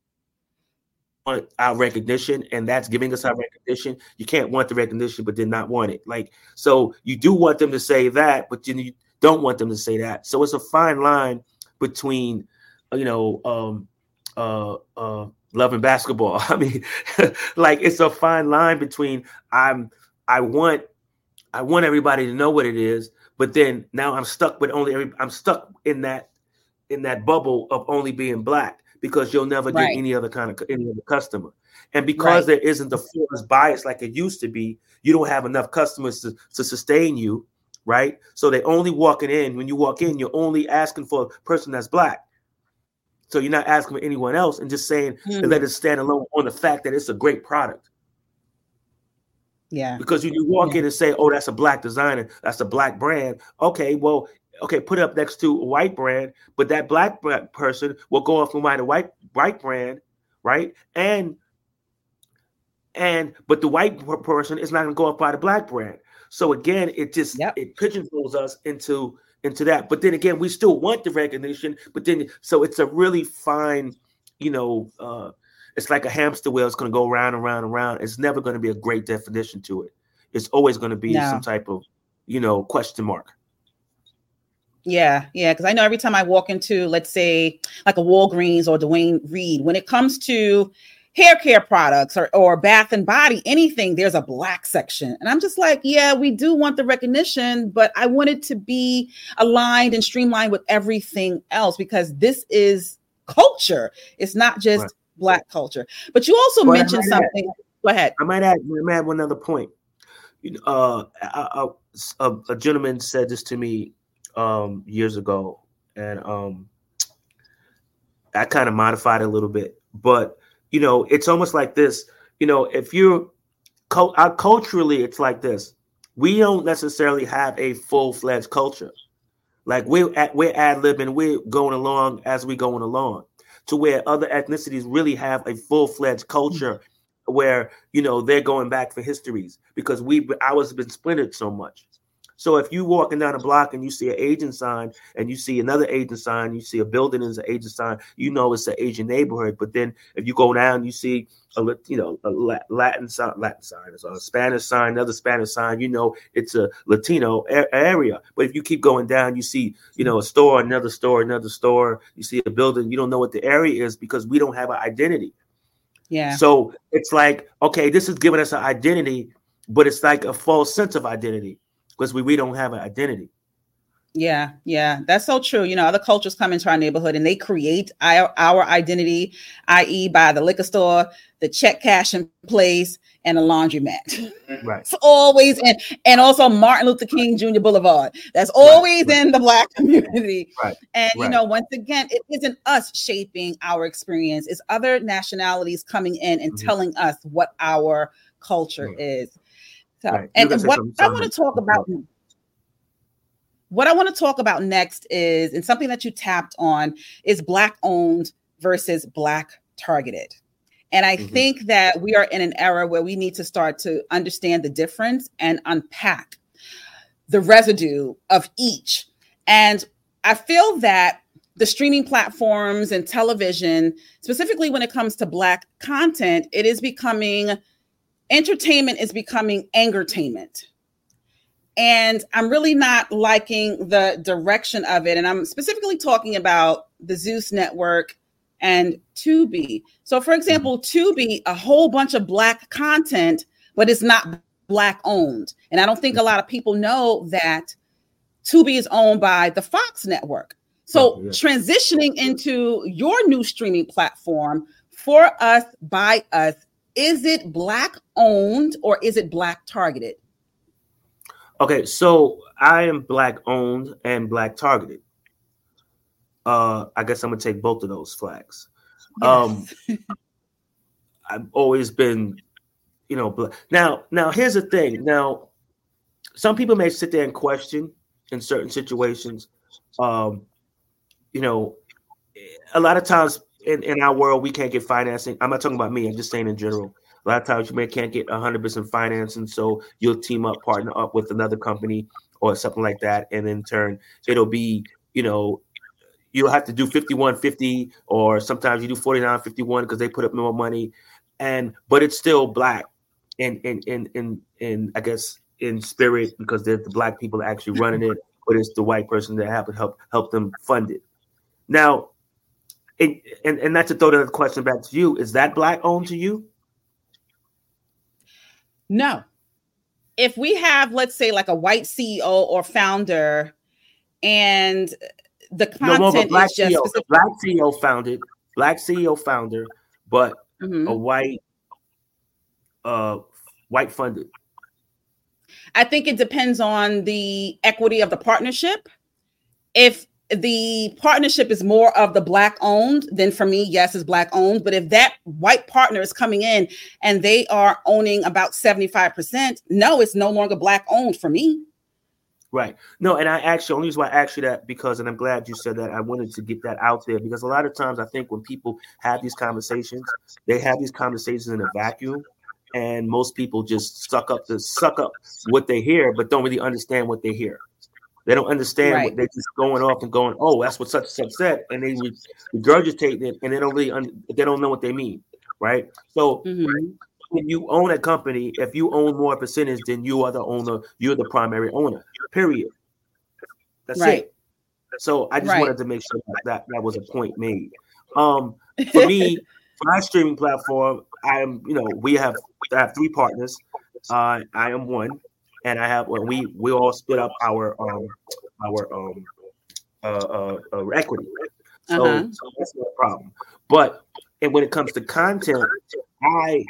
our recognition, and that's giving us our recognition. You can't want the recognition, but then not want it. Like, so you do want them to say that, but you don't want them to say that. So it's a fine line between, you know, um, uh, uh, love and basketball. I mean, like, it's a fine line between I'm, I want, I want everybody to know what it is, but then now I'm stuck with only every, I'm stuck in that in that bubble of only being Black, because you'll never right. get any other kind of any other customer. And because right. there isn't the forced bias like it used to be, you don't have enough customers to, to sustain you, right? So they're only walking in. When you walk in, you're only asking for a person that's Black. So you're not asking for anyone else, and just saying mm. and let it stand alone on the fact that it's a great product. Yeah. Because when you walk yeah. in and say, oh, that's a Black designer, that's a Black brand. Okay, well, okay, put it up next to a white brand, but that Black person will go off and buy the white white brand, right? And and but the white person is not going to go off by the Black brand. So again, it just yep. it pigeonholes us into into that. But then again, we still want the recognition. But then so it's a really fine, you know, uh, it's like a hamster wheel. It's going to go round and round and round. It's never going to be a great definition to it. It's always going to be no. some type of, you know, question mark. Yeah, yeah. Because I know every time I walk into, let's say, like a Walgreens or Dwayne Reed, when it comes to hair care products or, or bath and body, anything, there's a Black section. And I'm just like, yeah, we do want the recognition, but I want it to be aligned and streamlined with everything else, because this is culture. It's not just right. Black culture. But you also but mentioned something. Add, Go ahead. I might add, I might add one other point. Uh, a, a, a gentleman said this to me um, years ago, and um, I kind of modified it a little bit. But, you know, it's almost like this. You know, if you're uh, culturally, it's like this. We don't necessarily have a full-fledged culture. Like we're at, we're ad-libbing, we're going along as we're going along. To where other ethnicities really have a full-fledged culture mm-hmm. where, you know, they're going back for histories, because we ours have been splintered so much. So if you walking down a block and you see an Asian sign and you see another Asian sign, you see a building as an Asian sign, you know it's an Asian neighborhood. But then if you go down, you see a you know a Latin sign, Latin sign, a Spanish sign, another Spanish sign, you know it's a Latino a- area. But if you keep going down, you see you know a store, another store, another store. You see a building, you don't know what the area is because we don't have an identity. Yeah. So it's like, okay, this is giving us an identity, but it's like a false sense of identity. Because we, we don't have an identity. Yeah, yeah, that's so true. You know, other cultures come into our neighborhood and they create our, our identity, that is by the liquor store, the check cashing place, and a laundromat. Right. It's always in, and also Martin Luther King Junior Boulevard. That's always right, right. in the Black community. Right. And, right. you know, once again, it isn't us shaping our experience. It's other nationalities coming in and mm-hmm. telling us what our culture mm-hmm. is. So, right. and, and what I want to talk about, what I want to talk about next is, and something that you tapped on, is Black owned versus Black targeted. And I mm-hmm. think that we are in an era where we need to start to understand the difference and unpack the residue of each. And I feel that the streaming platforms and television, specifically when it comes to Black content, it is becoming entertainment is becoming angertainment. And I'm really not liking the direction of it. And I'm specifically talking about the Zeus Network and Tubi. So for example, Tubi, a whole bunch of Black content, but it's not Black owned. And I don't think a lot of people know that Tubi is owned by the Fox network. So oh, yeah. transitioning into your new streaming platform, For Us, By Us, is it Black owned or is it Black targeted? Okay, so I am Black owned and Black targeted. Uh, I guess I'm gonna take both of those flags. Yes. Um, I've always been, you know, Black. Now, now here's the thing. Now, some people may sit there and question in certain situations. Um, you know, a lot of times. In, in our world, we can't get financing. I'm not talking about me. I'm just saying in general. A lot of times you may can't get one hundred percent financing, so you'll team up, partner up with another company or something like that, and in turn, it'll be, you know, you'll have to do fifty-one fifty, or sometimes you do forty-nine fifty-one because they put up more money, and but it's still Black, in in in in in I guess in spirit because they're the Black people actually running it, but it's the white person that have to help help them fund it. Now. It, and, and not to throw the question back to you, is that Black owned to you? No. If we have, let's say, like a white C E O or founder, and the content no, no, Black is just C E O, Black C E O founded, Black C E O founder, but mm-hmm. a white, uh, white funded. I think it depends on the equity of the partnership. If the partnership is more of the Black owned, then for me, yes, it's Black owned. But if that white partner is coming in and they are owning about seventy-five percent, no, it's no longer Black owned for me. Right. No, and I actually, only reason why I asked you that because, and I'm glad you said that, I wanted to get that out there because a lot of times I think when people have these conversations, they have these conversations in a vacuum. And most people just suck up the suck up what they hear, but don't really understand what they hear. They don't understand right. what they're just going off and going, oh, that's what such and such said. And they regurgitate it and they don't really, un- they don't know what they mean. Right. So mm-hmm. when you own a company, if you own more percentage, then you are the owner, you're the primary owner, period. That's right. it. So I just right. wanted to make sure that, that that was a point made. Um, for me, for my streaming platform, I am, you know, we have, I have three partners. Uh, I am one. And I have when we we all split up our um our um uh, uh, uh equity, so, uh-huh. so that's no problem. But and when it comes to content, I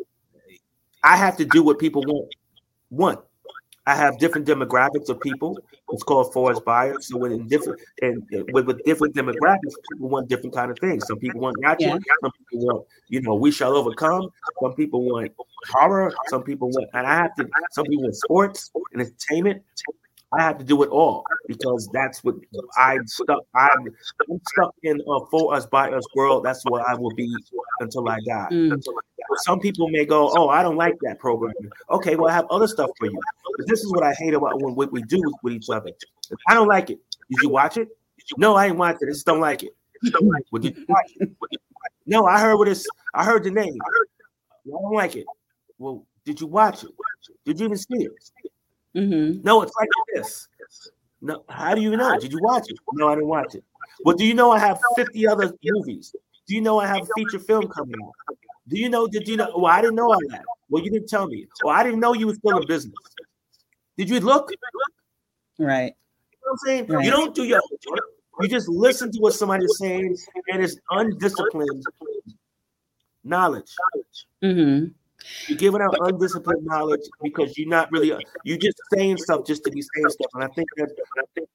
I have to do what people want. Want I have different demographics of people. It's called For Us, By Us. So when in different and with, with different demographics, people want different kind of things. Some people want natural. Yeah. Some people want, you know, We Shall Overcome. Some people want horror. Some people want, and I have to. Some people want sports and entertainment. I have to do it all because that's what I'm stuck. I'm, I'm stuck in a For Us, By Us world. That's what I will be until I die. Mm. Some people may go, "Oh, I don't like that program." Okay, well, I have other stuff for you. But this is what I hate about when, what we do with, with each other. If I don't like it. Did you watch it? You, no, I ain't watch it. I just don't like it. Don't like it. Well, did you watch it? No, I heard what it's. I heard the name. I don't like it. Well, did you watch it? Did you even see it? Mm-hmm. No, it's like this. No, how do you know? Did you watch it? No, I didn't watch it. Well, do you know I have fifty other movies? Do you know I have a feature film coming out? Do you know? Did you know? Well, I didn't know all that. Well, you didn't tell me. Well, I didn't know you were still in business. Did you look? Right. You know what I'm saying? Right. You don't do your homework. You just listen to what somebody's saying, and it's undisciplined knowledge. Mm-hmm. You're giving out undisciplined knowledge because you're not really, you're just saying stuff just to be saying stuff. And I think that, I think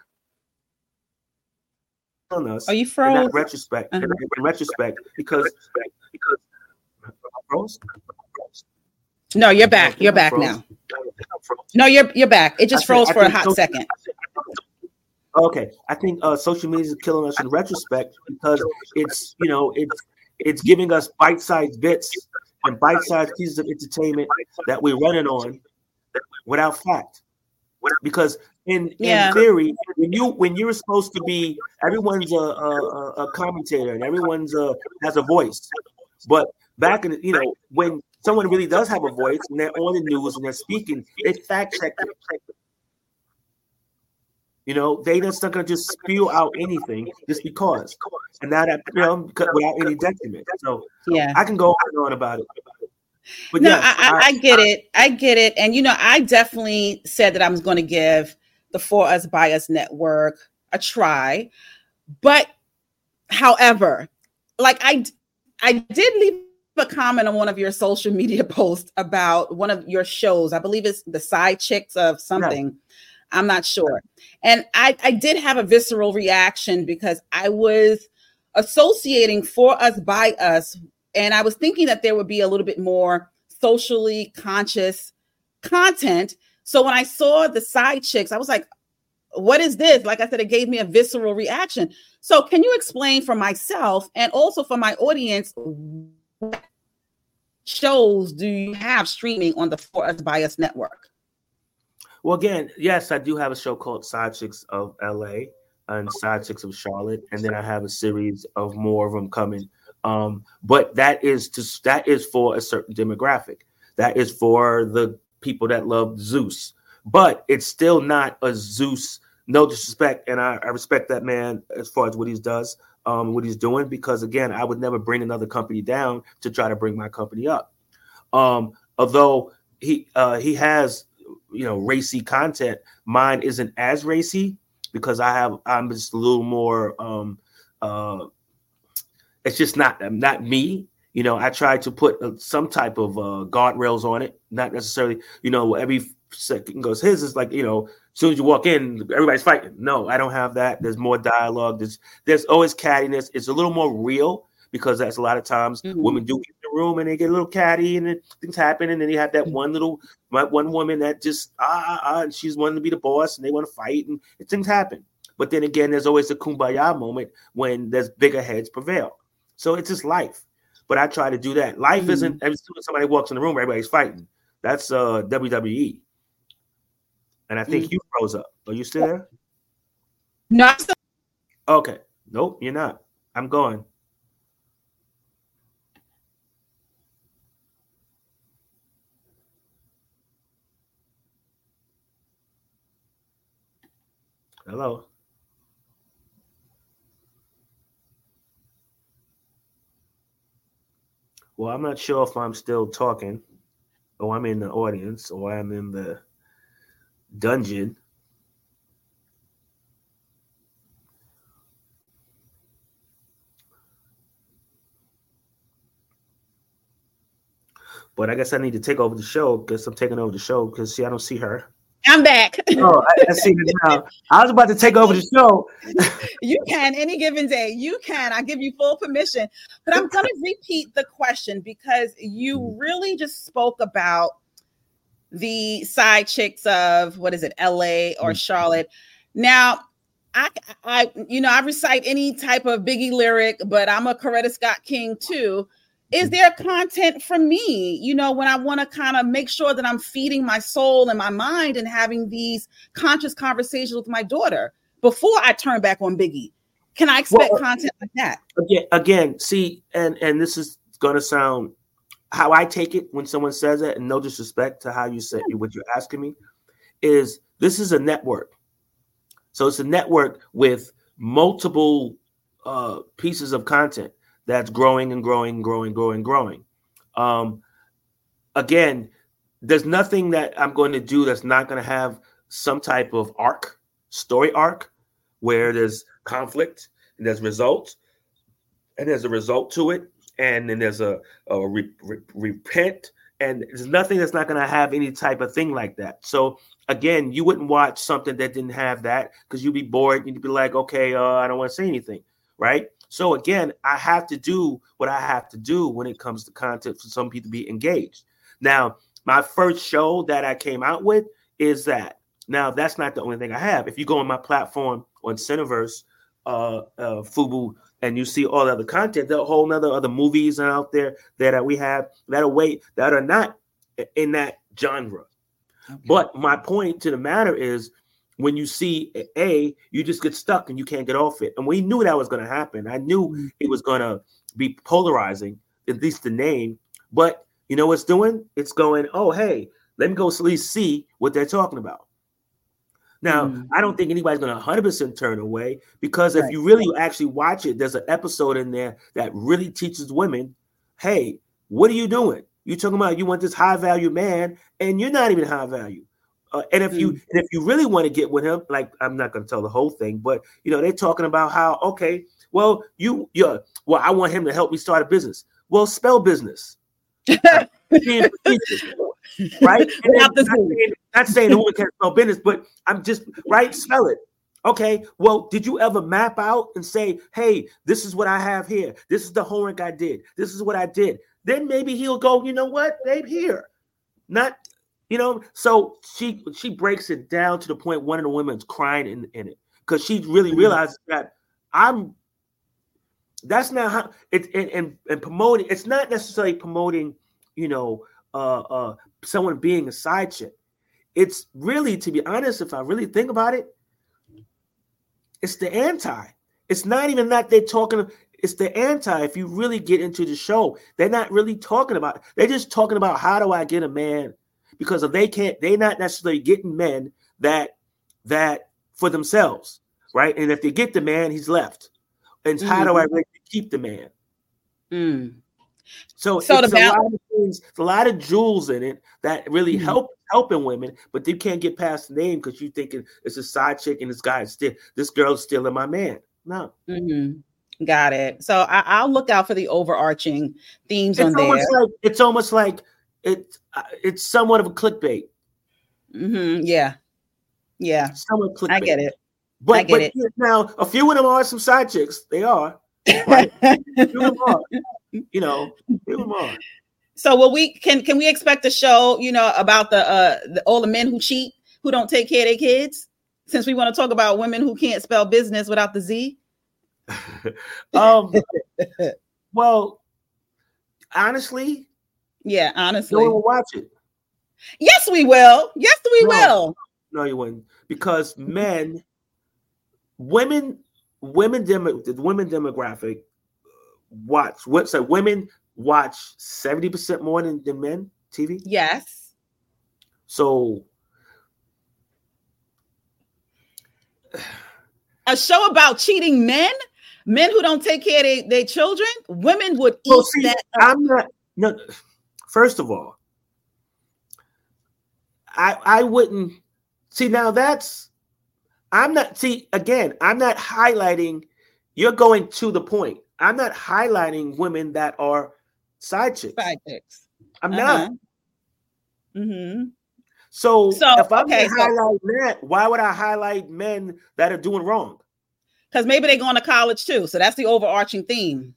on us, are you froze? In that retrospect, uh-huh. in, in retrospect, because, because, froze? No, you're back. You're back froze? now. No, you're you're back. It just I froze said, for a think hot social, second. Okay, I think uh, social media is killing us in retrospect because it's, you know, it's it's giving us bite-sized bits and bite-sized pieces of entertainment that we're running on without fact. Because in, Yeah. in theory, when you when you're supposed to be, everyone's a, a, a commentator and everyone's a, has a voice. But back in, you know, when someone really does have a voice and they're on the news and they're speaking, they fact check it. You know, they just not gonna just spew out anything just because, and now that, you know, without any detriment. So Yeah. I can go on and on about it. But no, yes, I, I, I get it. I get it. And, you know, I definitely said that I was going to give the For Us By Us network a try. But however, like I, I did leave a comment on one of your social media posts about one of your shows. I believe it's the Side Chicks of something. Yeah. I'm not sure. And I, I did have a visceral reaction because I was associating For Us By Us. And I was thinking that there would be a little bit more socially conscious content. So when I saw the Side Chicks, I was like, what is this? Like I said, it gave me a visceral reaction. So can you explain for myself and also for my audience, what shows do you have streaming on the For Us By Us network? Well, again, yes, I do have a show called Side Chicks of L A and Side Chicks of Charlotte. And then I have a series of more of them coming. Um, but that is just that is for a certain demographic. That is for the people that love Zeus. But it's still not a Zeus. No disrespect, and I, I respect that man as far as what he does, um, what he's doing. Because again, I would never bring another company down to try to bring my company up. Um, although he uh, he has, you know, racy content. Mine isn't as racy because I have I'm just a little more. Um, uh, It's just not not me, you know. I try to put uh, some type of uh, guardrails on it, not necessarily, you know. Every second goes his is like, you know, as soon as you walk in, everybody's fighting. No, I don't have that. There's more dialogue. There's there's always cattiness. It's a little more real because that's a lot of times mm-hmm. women do get in the room and they get a little catty and then things happen, and then you have that one little one woman that just ah ah, and she's wanting to be the boss and they want to fight and things happen. But then again, there's always a kumbaya moment when there's bigger heads prevail. So it's just life. But I try to do that. Life mm-hmm. isn't every time somebody walks in the room, everybody's fighting. That's uh, W W E. And I think mm-hmm. you froze up. Are you still there? No, I'm still- Okay. Nope, you're not. I'm going. Hello. Well, I'm not sure if I'm still talking, or I'm in the audience, or I'm in the dungeon. But I guess I need to take over the show because I'm taking over the show because, see, I don't see her. I'm back. Oh, I, I see it now. I was about to take over the show. You can any given day. You can. I give you full permission. But I'm going to repeat the question because you really just spoke about the Side Chicks of, what is it, L A or Charlotte. Now, I, I, you know, I recite any type of Biggie lyric, but I'm a Coretta Scott King too. is there content for me, you know, when I want to kind of make sure that I'm feeding my soul and my mind and having these conscious conversations with my daughter before I turn back on Biggie? Can I expect well, content like that? Again, again, see, and, and this is going to sound how I take it when someone says it, and no disrespect to how you say what you're asking me, is this is a network. So it's a network with multiple uh, pieces of content that's growing and growing, growing, growing, growing. Um, again, there's nothing that I'm going to do that's not going to have some type of arc, story arc, where there's conflict and there's results, and there's a result to it, and then there's a, a re, re, repent, and there's nothing that's not going to have any type of thing like that. So again, you wouldn't watch something that didn't have that because you'd be bored. You'd be like, okay, uh, I don't want to say anything, right? So again, I have to do what I have to do when it comes to content for some people to be engaged. Now, my first show that I came out with is that. Now, that's not the only thing I have. If you go on my platform on Cineverse, uh, uh, Fubu, and you see all the other content, there are a whole nother other movies out there that we have that are wait that are not in that genre. Okay. But my point to the matter is, when you see A, you just get stuck and you can't get off it. And we knew that was going to happen. I knew mm-hmm. it was going to be polarizing, at least the name. But you know what's doing? It's going, oh, hey, let me go at least see what they're talking about. Now, mm-hmm. I don't think anybody's going to one hundred percent turn away, because right. if you really actually watch it, there's an episode in there that really teaches women, hey, what are you doing? You're talking about you want this high value man, and you're not even high value. Uh, and if mm-hmm. you and if you really want to get with him, like, I'm not going to tell the whole thing, but you know, they're talking about how, okay, well, you, yeah, well, I want him to help me start a business. Well, spell business, right? Right? And not, saying, not saying the woman can't spell business, but I'm just right. Spell it. Okay. Well, did you ever map out and say, hey, this is what I have here. This is the homework I did. This is what I did. Then maybe he'll go, you know what, babe, here. Not, you know, so she she breaks it down to the point one of the women's crying in, in it, because she really realizes that I'm, that's not how it and, and, and promoting, it's not necessarily promoting, you know, uh, uh, someone being a side chick. It's really, to be honest, if I really think about it, it's the anti. It's not even that they're talking, it's the anti. If you really get into the show, they're not really talking about it. They're just talking about, how do I get a man? Because if they can't, they're not necessarily getting men that that for themselves, right? And if they get the man, he's left. And mm-hmm. how do I really keep the man? Mm. So, so it's, a lot of things, it's a lot of jewels in it that really mm-hmm. help helping women, but they can't get past the name because you thinking it's a side chick and this guy is still, this girl's stealing my man. No. Mm-hmm. Got it. So I, I'll look out for the overarching themes it's on there. Like, it's almost like it. Uh, it's somewhat of a clickbait. Mm-hmm. Yeah. Yeah. Somewhat clickbait. I get it. But, I get but it. Now, a few of them are some side chicks. They are. Right? a few of them are. You know, a few of them are. So, will we can can we expect a show, you know, about the uh the, all the men who cheat, who don't take care of their kids? Since we want to talk about women who can't spell business without the Z. um. Well, honestly, yeah, honestly, no one will watch it. Yes, we will. Yes, we no, will. No, you wouldn't, because men, women, women demo, the women demographic watch. What so women watch seventy percent more than, than men T V. Yes. So a show about cheating men, men who don't take care of their, their children, women would eat well, see, that. I'm not. No, first of all, I I wouldn't see. Now that's I'm not. See, again, I'm not highlighting. You're going to the point. I'm not highlighting women that are side chicks. Side chicks. I'm uh-huh. not. Mm-hmm. So, so if I'm okay, going to so, highlight men, why would I highlight men that are doing wrong? Because maybe they're going to college too. So that's the overarching theme.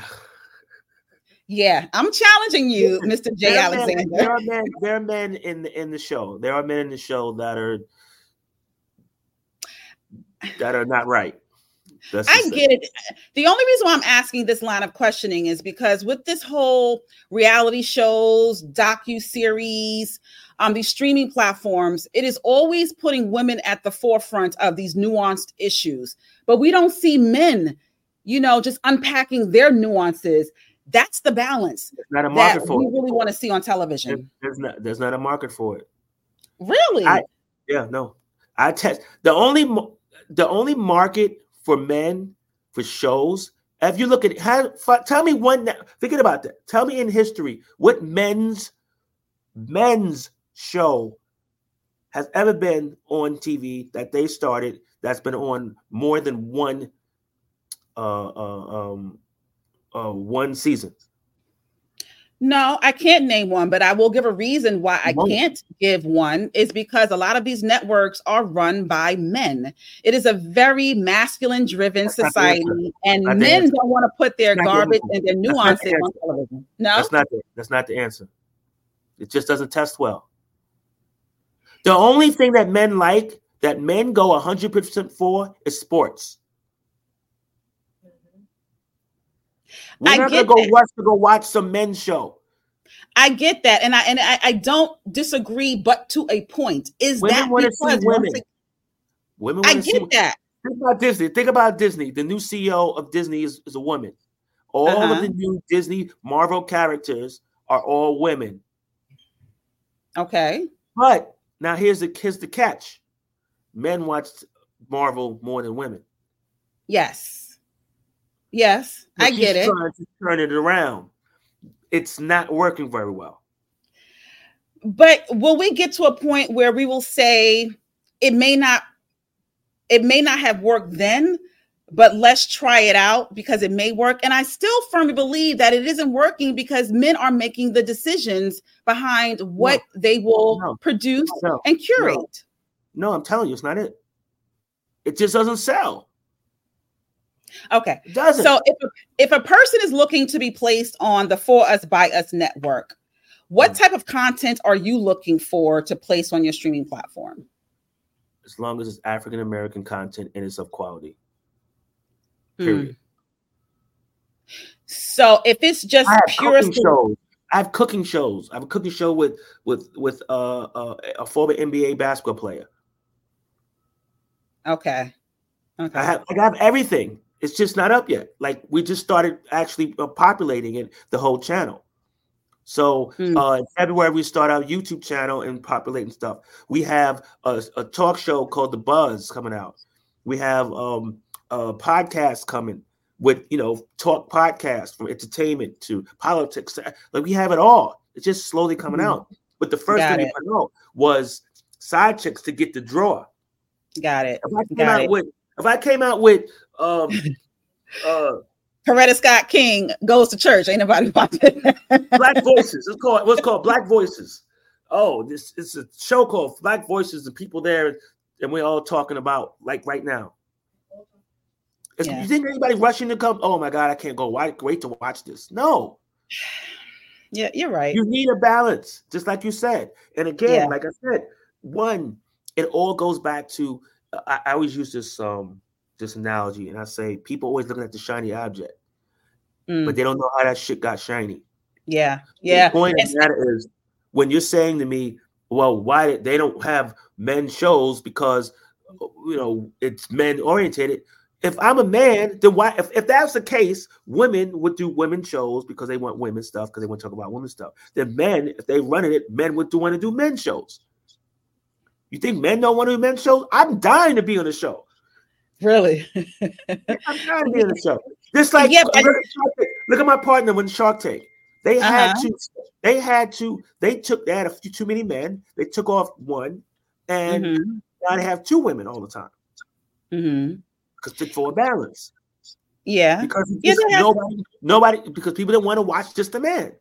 Yeah, I'm challenging you, Mister J. There Alexander. Men, there are men. There are men in the, in the show. There are men in the show that are that are not right. That's I get it. The only reason why I'm asking this line of questioning is because with this whole reality shows, docu-series, um, these streaming platforms, it is always putting women at the forefront of these nuanced issues. But we don't see men, you know, just unpacking their nuances. That's the balance There's not a market that for we it. really want to see on television. There's not. There's not a market for it. Really? I, yeah. No. I test the only the only market for men for shows. If you look at how, tell me one. Forget about that. Tell me in history what men's men's show has ever been on T V that they started that's been on more than one uh, uh um uh one season. No, I can't name one, but I will give a reason why I can't give one is because a lot of these networks are run by men. It is a very masculine driven society, and Not the men answer. don't want to put their Not the garbage answer. and their That's not nuances the on answer. television. No, That's not the, that's not the answer. It just doesn't test well. The only thing that men like, that men go one hundred percent for, is sports. We're I not get gonna go that. rush to go watch some men's show. I get that, and I and I, I don't disagree, but to a point. Is Women that want to because see women. once ag- Women I want to get see. that. Think about Disney. Think about Disney. The new C E O of Disney is, is a woman. All Uh-huh. of the new Disney Marvel characters are all women. Okay. But now here's the here's the catch: men watch Marvel more than women. Yes. Yes, But I she's get it. Trying to turn it around. It's not working very well. But will we get to a point where we will say it may not it may not have worked then, but let's try it out because it may work? And I still firmly believe that it isn't working because men are making the decisions behind what No. they will No. produce No. and curate. No, I'm telling you, it's not it. It just doesn't sell. Okay. It doesn't. So if a, if a person is looking to be placed on the For Us By Us network, what type of content are you looking for to place on your streaming platform? As long as it's African American content and it's of quality. Hmm. Period. So if it's just I have pure cooking shows. I have cooking shows. I have a cooking show with with with uh, uh, a former N B A basketball player. Okay. Okay. I have I have everything. It's just not up yet. Like we just started actually uh, populating it, the whole channel. So Hmm. uh, in February we start our YouTube channel and populating stuff. We have a, a talk show called The Buzz coming out. We have um, a podcast coming with, you know, talk podcasts from entertainment to politics. Like we have it all. It's just slowly coming Hmm. out. But the first Got thing it. we put out was Side Chicks to get the draw. Got it. If I came Got out it. with if I came out with um uh Coretta Scott King goes to church. Ain't nobody watching. Black Voices. It's called what's called Black Voices. Oh, this it's a show called Black Voices, and people there, and we're all talking about like right now. Is, Yeah. You think anybody rushing to come? Oh my God, I can't go. Why wait to watch this? No, Yeah, you're right. you need a balance, just like you said. And again, Yeah. like I said, one, it all goes back to. I, I always use this um this analogy, and I say people always looking at the shiny object, Mm, but they don't know how that shit got shiny. yeah. Yeah. The point of It's- that is when you're saying to me, well, why did- they don't have men shows because you know it's men oriented. If I'm a man, then why? If, if that's the case, women would do women shows because they want women stuff because they want to talk about women stuff. Then men, if they running it, men would do want to do men shows. You think men don't want to do men shows? I'm dying to be on the show. Really? I'm dying to be on the show. Just like Yeah, but- look, at Shark Tank. Look at my partner when Shark Tank. They had Uh-huh. to. They had to. They took. They had a few too many men. They took off one, and Mhm. now they have two women all the time Mhm. because for a balance. Yeah. Because it's Yeah, just they have- nobody, nobody, because people didn't want to watch just a man.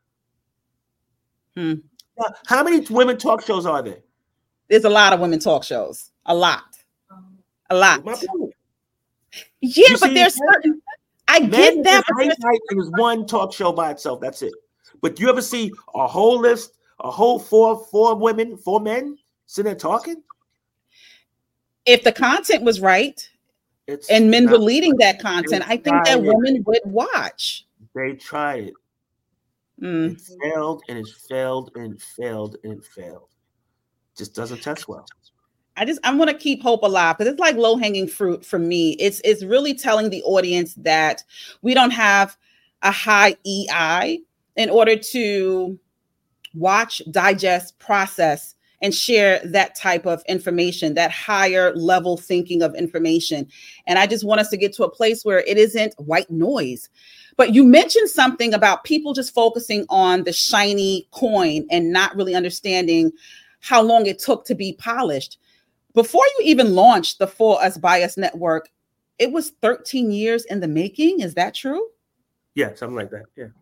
Hmm. Now, how many women talk shows are there? There's a lot of women talk shows. A lot. A lot. My point. Yeah, You but see, there's men- certain. I Men get that. is But late there's- night and there's one talk show by itself. That's it. But you ever see a whole list, a whole four, four women, four men sitting there talking? if the content was right, It's and men not, were leading that content, I think that it. women would watch. They tried it. Mm. It failed and it failed and it failed and it failed. Just doesn't test well. I just I want to keep hope alive because it's like low hanging fruit for me. It's it's really telling the audience that we don't have a high E I in order to watch, digest, process, and share that type of information, that higher level thinking of information. And I just want us to get to a place where it isn't white noise. But you mentioned something about people just focusing on the shiny coin and not really understanding how long it took to be polished. Before you even launched the For Us By Us network, it was thirteen years in the making. Is that true? Yeah, something like that. Yeah.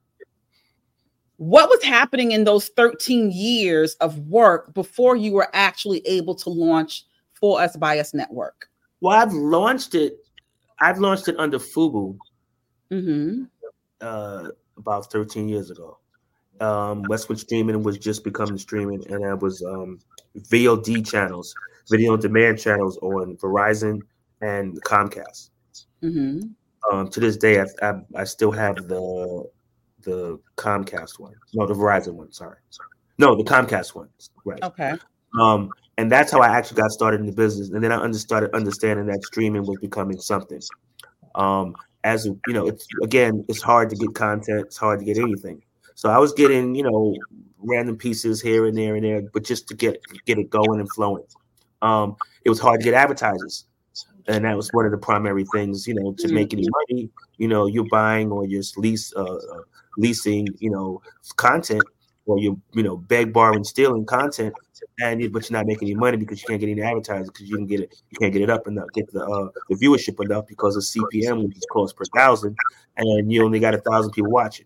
What was happening in those thirteen years of work before you were actually able to launch For Us By Us network? Well, I've launched it. I've launched it under Fubu Mm-hmm. uh, about thirteen years ago. Um, Westwood Streaming was just becoming streaming, and I was um, V O D channels, video on demand channels on Verizon and Comcast. Mm-hmm. Um, to this day, I, I, I still have the the Comcast one. No, the Verizon one. Sorry, no, the Comcast one. Right. Okay. Um, and that's how I actually got started in the business, and then I under, started understanding that streaming was becoming something. Um, as you know, it's again, it's hard to get content. It's hard to get anything. So I was getting, you know, random pieces here and there and there, but just to get get it going and flowing. Um, it was hard to get advertisers, and that was one of the primary things. You know, to mm-hmm. make any money, you know, you're buying or you're lease uh, leasing, you know, content, or you you know, beg, borrowing, stealing content, and you, but you're not making any money because you can't get any advertisers because you can get it, you can't get it up enough, get the uh, the viewership enough because of C P M, which is cost per thousand, and you only got a thousand people watching.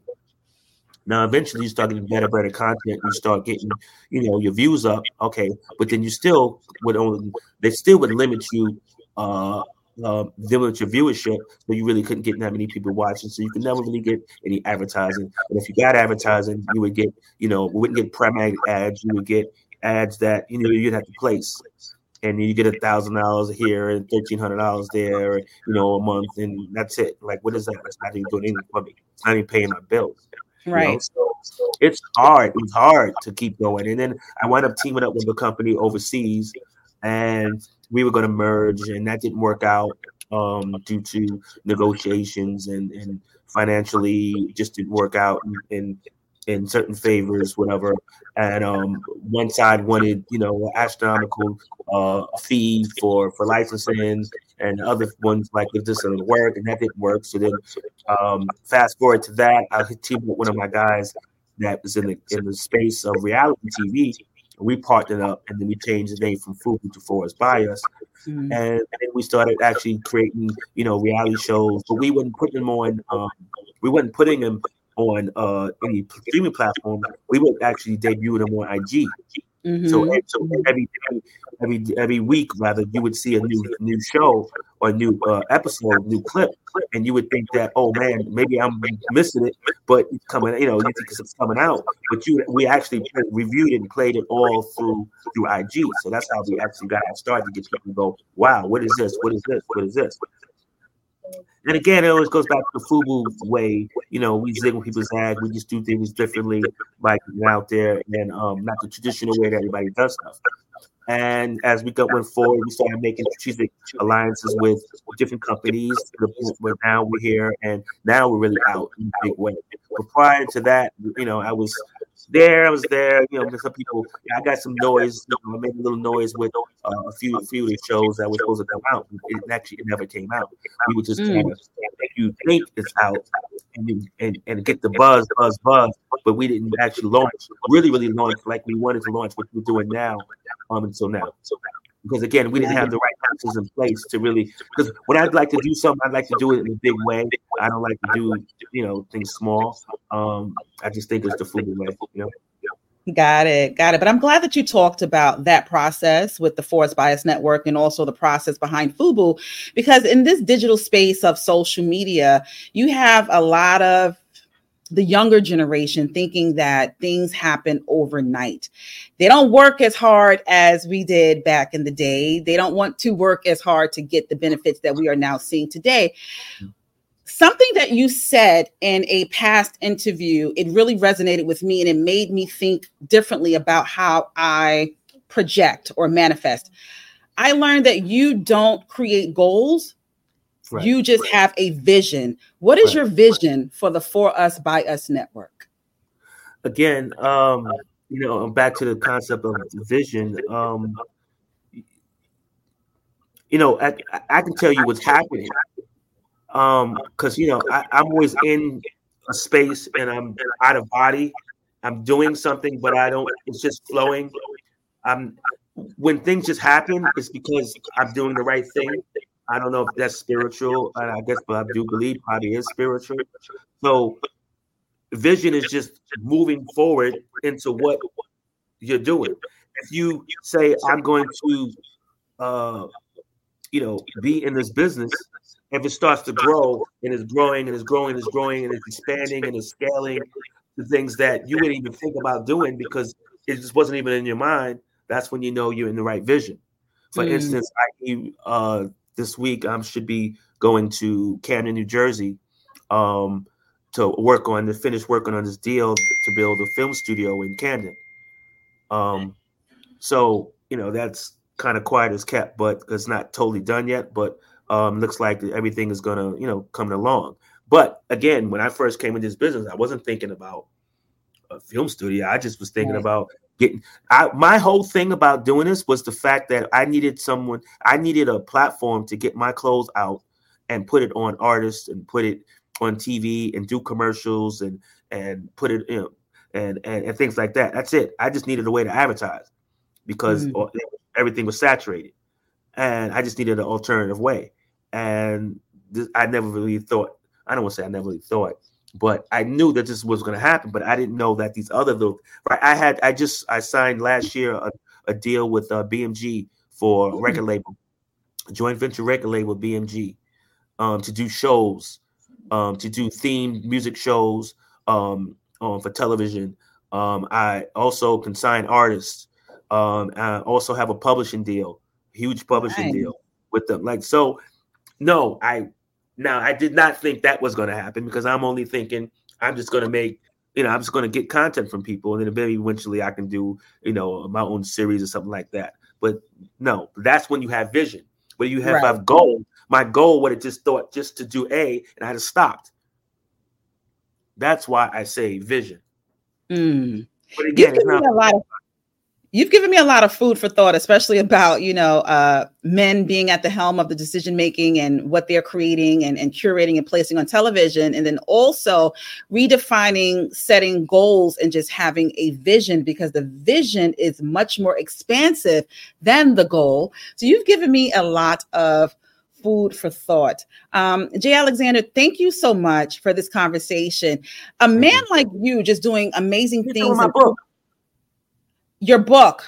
Now, eventually, you start getting better, better content. You start getting, you know, your views up. Okay, but then you still would only they still would limit you, uh, uh, limit your viewership, so you really couldn't get that many people watching. So you could never really get any advertising. And if you got advertising, you would get, you know, we wouldn't get prime ads. You would get ads that you know you'd have to place, and you get a thousand dollars here and thirteen hundred dollars there, you know, a month, and that's it. Like, what is that? It's not even doing anything for me. It's not even paying my bills. Right. You know? so, so it's hard. It's hard to keep going. And then I wound up teaming up with a company overseas, and we were going to merge, and that didn't work out um, due to negotiations and, and financially just didn't work out in, in in certain favors, whatever. And um, one side wanted, you know, astronomical uh, fee for, for licensing, and other ones like if this didn't work, and that didn't work. So then, um, fast forward to that, I teamed with one of my guys that was in the in the space of reality T V. We partnered up, and then we changed the name from Fubu to For Us By Us, mm-hmm. and then we started actually creating, you know, reality shows. But we wouldn't put them on. Um, we wasn't putting them on uh, any streaming platform. We would actually debut them on I G. Mm-hmm. So, so every every every week, rather, you would see a new new show or a new uh, episode, new clip, and you would think that, oh man, maybe I'm missing it, but it's coming. You know, you think it's coming out, but you we actually played, reviewed it and played it all through through I G. So that's how we actually got our start to get people to go, wow, what is this? What is this? What is this? And again, it always goes back to the Fubu way. You know, we zig when people zag. We just do things differently by getting out there, and um, not the traditional way that everybody does stuff. And as we got went forward, we started making strategic alliances with different companies. To the point where now we're here, and now we're really out in a big way. But prior to that, you know, I was there. I was there. You know, some people. I got some noise. You know, I made a little noise with uh, a few, a few of the shows that were supposed to come out. It actually it never came out. We were just mm. trying to make you think it's out and, you, and and get the buzz, buzz, buzz. But we didn't actually launch. Really, really launch like we wanted to launch. What we're doing now, um, until now. So because again, we didn't have the right pieces in place to really. Because when I'd like to do something, I'd like to do it in a big way. I don't like to do, you know, things small. Um, I just think it's the Fubu way, you know. Got it. Got it. But I'm glad that you talked about that process with the For Us By Us network and also the process behind Fubu, because in this digital space of social media, you have a lot of the younger generation thinking that things happen overnight. They don't work as hard as we did back in the day. They don't want to work as hard to get the benefits that we are now seeing today. Something that you said in a past interview, it really resonated with me, and it made me think differently about how I project or manifest. I learned that you don't create goals. Right. You just have a vision. What is right. your vision for the For Us By Us network? Again, um, you know, back to the concept of vision. Um, you know, I, I can tell you what's happening. Um, because you know, I, I'm always in a space and I'm out of body. I'm doing something, but I don't. It's just flowing. I'm when things just happen. It's because I'm doing the right thing. I don't know if that's spiritual, and I guess, but I do believe probably is spiritual. So, vision is just moving forward into what you're doing. If you say, "I'm going to," uh, you know, be in this business. If it starts to grow and it's growing and it's growing and it's growing and it's expanding and it's scaling to things that you wouldn't even think about doing because it just wasn't even in your mind, that's when you know you're in the right vision. For mm. instance, I uh, this week I should be going to Camden, New Jersey, um, to work on to finish working on this deal to build a film studio in Camden. Um, so you know that's kind of quiet as kept, but it's not totally done yet. But um, looks like everything is gonna you know coming along. But again, when I first came in this business, I wasn't thinking about a film studio. I just was thinking right. about getting. I, my whole thing about doing this was the fact that I needed someone. I needed a platform to get my clothes out and put it on artists and put it on T V and do commercials and and put it in you know, and, and and things like that. That's it. I just needed a way to advertise because mm-hmm. everything was saturated, and I just needed an alternative way. And this, I never really thought. I don't want to say I never really thought, but I knew that this was going to happen. But I didn't know that these other little. Right, I had. I just. I signed last year a, a deal with uh, B M G for mm-hmm. record label, a joint venture record label B M G, um, to do shows. Um, to do themed music shows um, um, for television. Um, I also can sign artists. Um, I also have a publishing deal, huge publishing nice. deal with them. Like so, no, I now I did not think that was going to happen because I'm only thinking I'm just going to make, you know, I'm just going to get content from people, and then maybe eventually I can do, you know, my own series or something like that. But no, that's when you have vision. When you have right. a goal. My goal would have just thought just to do A, and I just stopped. That's why I say vision. Mm. But again, it's not a lot of, you've given me a lot of food for thought, especially about, you know, uh, men being at the helm of the decision making and what they're creating and, and curating and placing on television. And then also redefining, setting goals and just having a vision, because the vision is much more expansive than the goal. So you've given me a lot of food for thought. Um, J. Alexander, thank you so much for this conversation. A man you. like you just doing amazing You're things. My book. Your book.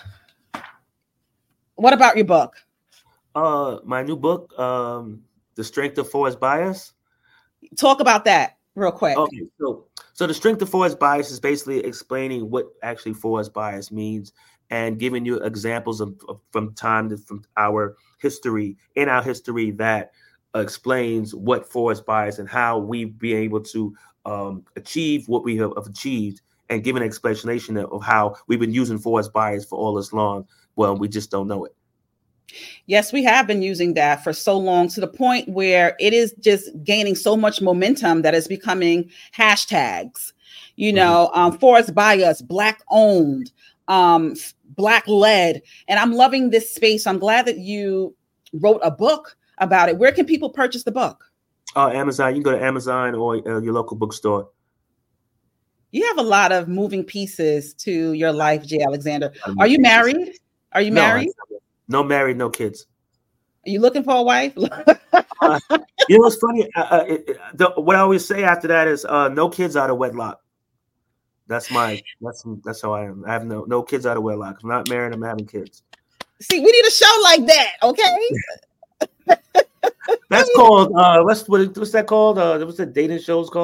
What about your book? Uh, my new book, um, The Strength of For Us By Us. Talk about that real quick. Okay, so so The Strength of For Us By Us is basically explaining what actually For Us By Us means and giving you examples of, of from time to, from our history, in our history that uh, explains what For Us By Us and how we've been able to um, achieve what we have, have achieved, and give an explanation of how we've been using For Us By Us for all this long. Well, we just don't know it. Yes, we have been using that for so long, to the point where it is just gaining so much momentum that it's becoming hashtags, you know, mm-hmm. um, For Us By Us, Black owned, um, Black led. And I'm loving this space. I'm glad that you wrote a book about it. Where can people purchase the book? Uh, Amazon. You can go to Amazon or uh, your local bookstore. You have a lot of moving pieces to your life, J. Alexander. Are you married? Are you no, married? No married, no kids. Are you looking for a wife? uh, you know what's funny? Uh, uh, it, it, the, what I always say after that is uh, no kids out of wedlock. That's my that's that's how I am. I have no no kids out of wedlock. I'm not married. I'm having kids. See, we need a show like that, okay? That's called uh, what's what, what's that called? Uh, what's the dating shows called?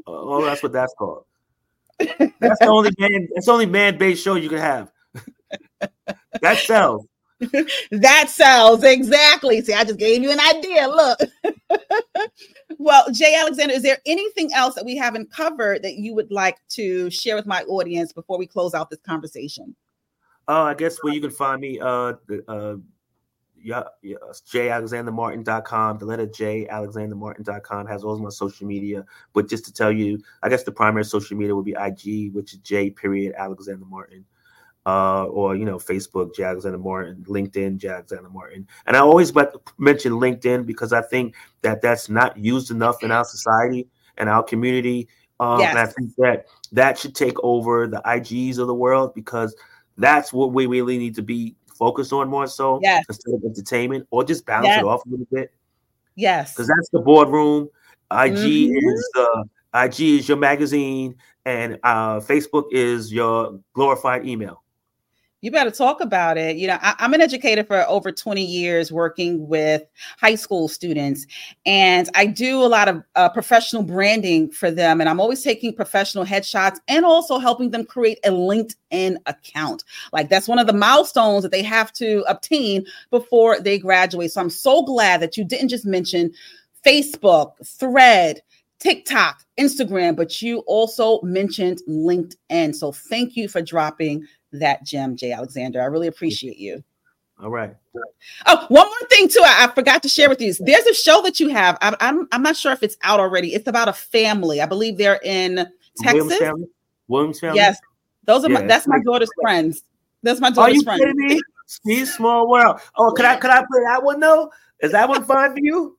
Oh, that's what that's called. That's the only man. That's the only man-based show you can have. That sells. That sells exactly. See, I just gave you an idea. Look. Well, Jay Alexander, is there anything else that we haven't covered that you would like to share with my audience before we close out this conversation? Oh, uh, I guess where you can find me, uh, uh, yeah, yeah, j alexander martin dot com. The letter J, alexander martin dot com has all my social media. But just to tell you, I guess the primary social media would be I G, which is J period Alexander Martin. Uh, or, you know, Facebook, J. Alexander Martin, LinkedIn, J. Alexander Martin. And I always mention LinkedIn because I think that that's not used enough in our society and our community. Um, yes. And I think that that should take over the I Gs of the world because that's what we really need to be focused on more so yes. instead of entertainment or just bounce yes. it off a little bit. Yes. Because that's the boardroom. I G mm-hmm. is the I G is your magazine and uh, Facebook is your glorified email. You better talk about it. You know, I, I'm an educator for over twenty years working with high school students, and I do a lot of uh, professional branding for them. And I'm always taking professional headshots and also helping them create a LinkedIn account. Like that's one of the milestones that they have to obtain before they graduate. So I'm so glad that you didn't just mention Facebook, Thread, TikTok, Instagram, but you also mentioned LinkedIn. So thank you for dropping that gem, Jay Alexander. I really appreciate you. All right. Oh, one more thing too. I, I forgot to share with you. There's a show that you have. I, I'm I'm not sure if it's out already. It's about a family. I believe they're in Texas. Williams family. Williams family. Yes, those are yeah, my. That's my daughter's friends. That's my daughter's Are you friends. kidding me? Steve Small World. Oh, could I could I play that one though? Is that one fine for you?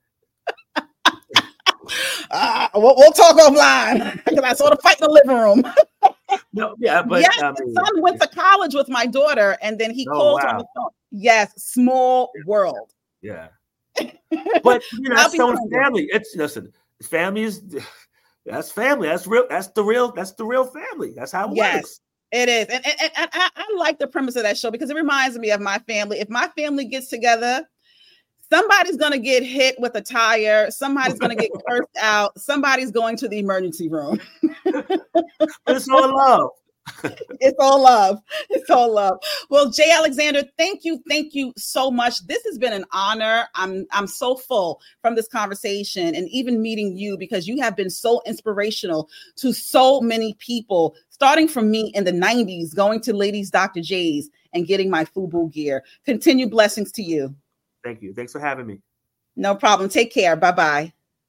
Uh, we'll, we'll talk offline because I saw the fight in the living room. No, yeah, but yes, I my mean, son went to college with my daughter, and then he Oh, called wow. on the phone. Yes, Small World. yeah. But you know, I'll that's be someone's hungry. family. It's listen, family is that's family. That's real. That's the real. That's the real family. That's how it Yes. works. It is. And, and, and I, I like the premise of that show because it reminds me of my family. If my family gets together, somebody's going to get hit with a tire. Somebody's going to get cursed out. Somebody's going to the emergency room. But it's all love. It's all love. It's all love. Well, Jay Alexander, thank you. Thank you so much. This has been an honor. I'm, I'm so full from this conversation and even meeting you because you have been so inspirational to so many people, starting from me in the nineties, going to Ladies Doctor J's and getting my FUBU gear. Continued blessings to you. Thank you. Thanks for having me. No problem. Take care. Bye-bye.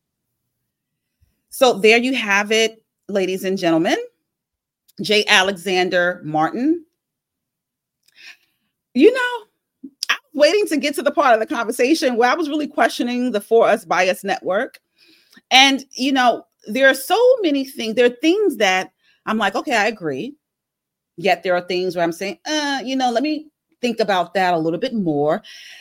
So there you have it, ladies and gentlemen. Jay Alexander Martin. You know, I was waiting to get to the part of the conversation where I was really questioning the For Us By Us network. And, you know, there are so many things. There are things that I'm like, okay, I agree. Yet there are things where I'm saying, uh, you know, let me think about that a little bit more.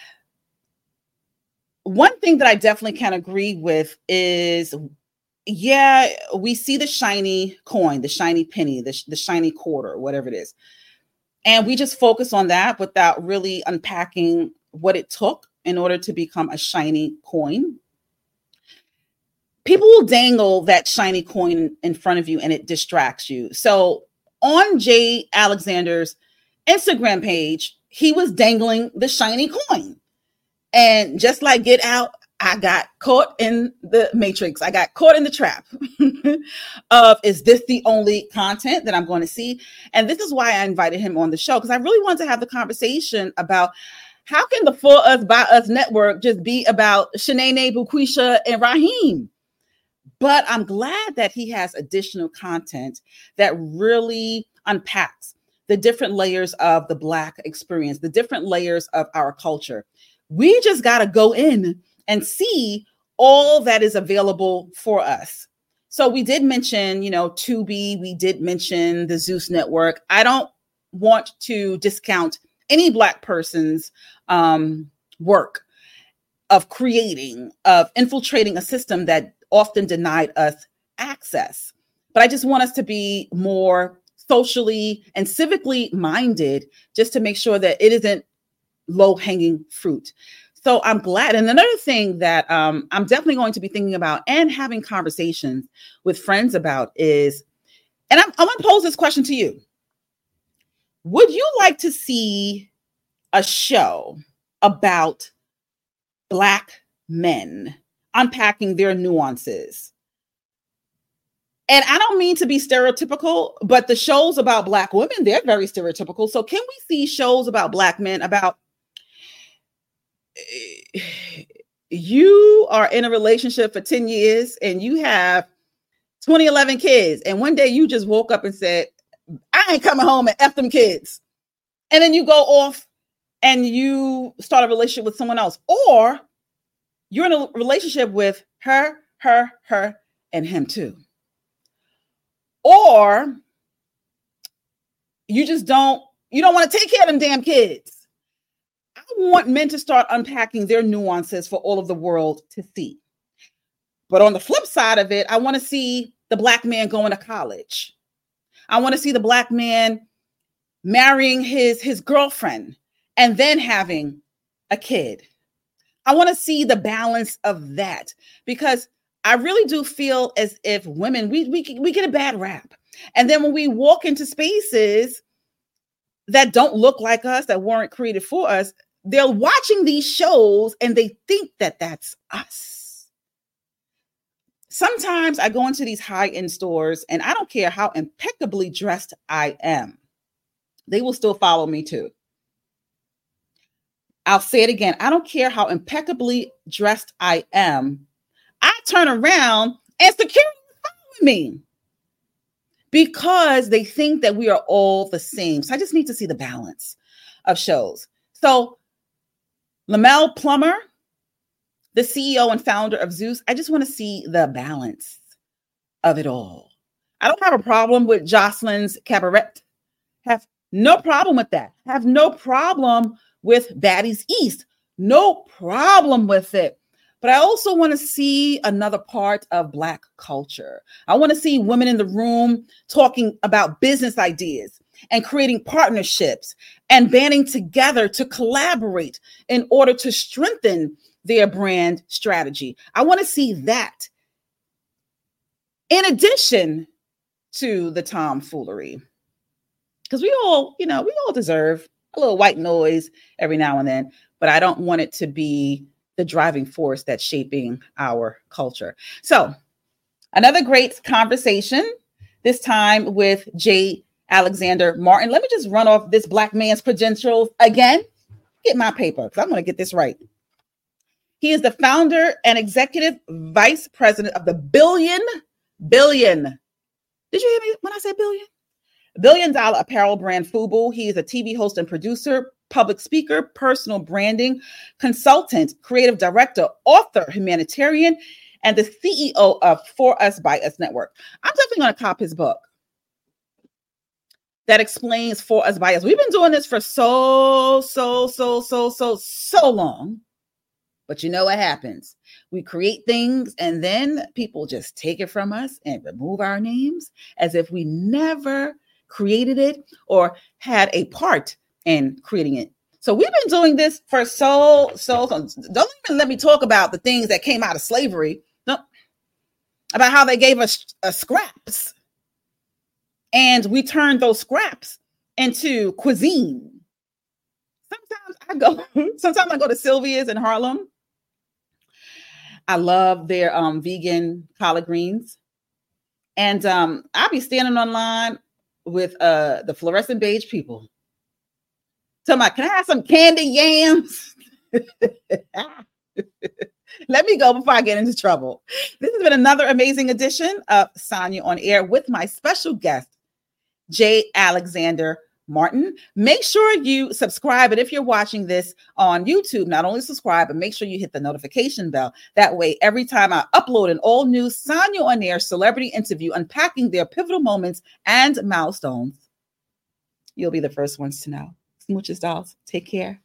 One thing that I definitely can agree with is, yeah, we see the shiny coin, the shiny penny, the, the shiny quarter, whatever it is. And we just focus on that without really unpacking what it took in order to become a shiny coin. People will dangle that shiny coin in front of you and it distracts you. So on Jay Alexander's Instagram page, he was dangling the shiny coin. And just like Get Out, I got caught in the matrix. I got caught in the trap of, is this the only content that I'm going to see? And this is why I invited him on the show, because I really wanted to have the conversation about how can the For Us By Us network just be about Shanae, Buquisha, and Raheem? But I'm glad that he has additional content that really unpacks the different layers of the Black experience, the different layers of our culture. We just got to go in and see all that is available for us. So we did mention, you know, Tubi. We did mention the Zeus Network. I don't want to discount any Black person's um, work of creating, of infiltrating a system that often denied us access. But I just want us to be more socially and civically minded just to make sure that it isn't low-hanging fruit. So I'm glad. And another thing that um, I'm definitely going to be thinking about and having conversations with friends about is, and I'm, I want to pose this question to you. Would you like to see a show about Black men unpacking their nuances? And I don't mean to be stereotypical, but the shows about Black women, they're very stereotypical. So can we see shows about Black men about you are in a relationship for ten years and you have twenty, eleven kids. And one day you just woke up and said, I ain't coming home and F them kids. And then you go off and you start a relationship with someone else. Or you're in a relationship with her, her, her, and him too. Or you just don't, you don't want to take care of them damn kids. I want men to start unpacking their nuances for all of the world to see. But on the flip side of it, I want to see the Black man going to college. I want to see the Black man marrying his, his girlfriend and then having a kid. I want to see the balance of that, because I really do feel as if women, we, we, we get a bad rap. And then when we walk into spaces that don't look like us, that weren't created for us, they're watching these shows and they think that that's us. Sometimes I go into these high-end stores and I don't care how impeccably dressed I am. They will still follow me too. I'll say it again. I don't care how impeccably dressed I am. I turn around and security is following me because they think that we are all the same. So I just need to see the balance of shows. So Lamel Plummer, the C E O and founder of Zeus, I just want to see the balance of it all. I don't have a problem with Jocelyn's Cabaret. Have no problem with that. Have no problem with Baddies East. No problem with it. But I also want to see another part of Black culture. I want to see women in the room talking about business ideas and creating partnerships and banding together to collaborate in order to strengthen their brand strategy. I want to see that in addition to the tomfoolery. Because we all, you know, we all deserve a little white noise every now and then, but I don't want it to be the driving force that's shaping our culture. So another great conversation, this time with J. Alexander Martin. Let me just run off this Black man's credentials again. Get my paper, because I'm going to get this right. He is the founder and executive vice president of the billion, billion. Did you hear me when I said billion? Billion dollar apparel brand FUBU. He is a T V host and producer, public speaker, personal branding consultant, creative director, author, humanitarian, and the C E O of For Us By Us Network. I'm definitely going to cop his book that explains For Us By Us. We've been doing this for so, so, so, so, so, so long. But you know what happens? We create things and then people just take it from us and remove our names as if we never created it or had a part in creating it. So we've been doing this for so, so, so. Don't even let me talk about the things that came out of slavery. No, about how they gave us uh, scraps. And we turned those scraps into cuisine. Sometimes I go, sometimes I go to Sylvia's in Harlem. I love their um, vegan collard greens. And um, I'll be standing online with uh, the fluorescent beige people. Tell me, can I have some candy yams? Let me go before I get into trouble. This has been another amazing edition of Sonia on Air with my special guest, J. Alexander Martin. Make sure you subscribe. And if you're watching this on YouTube, not only subscribe, but make sure you hit the notification bell. That way, every time I upload an all new Sonia on Air celebrity interview, unpacking their pivotal moments and milestones, you'll be the first ones to know. Smooches, dolls. Take care.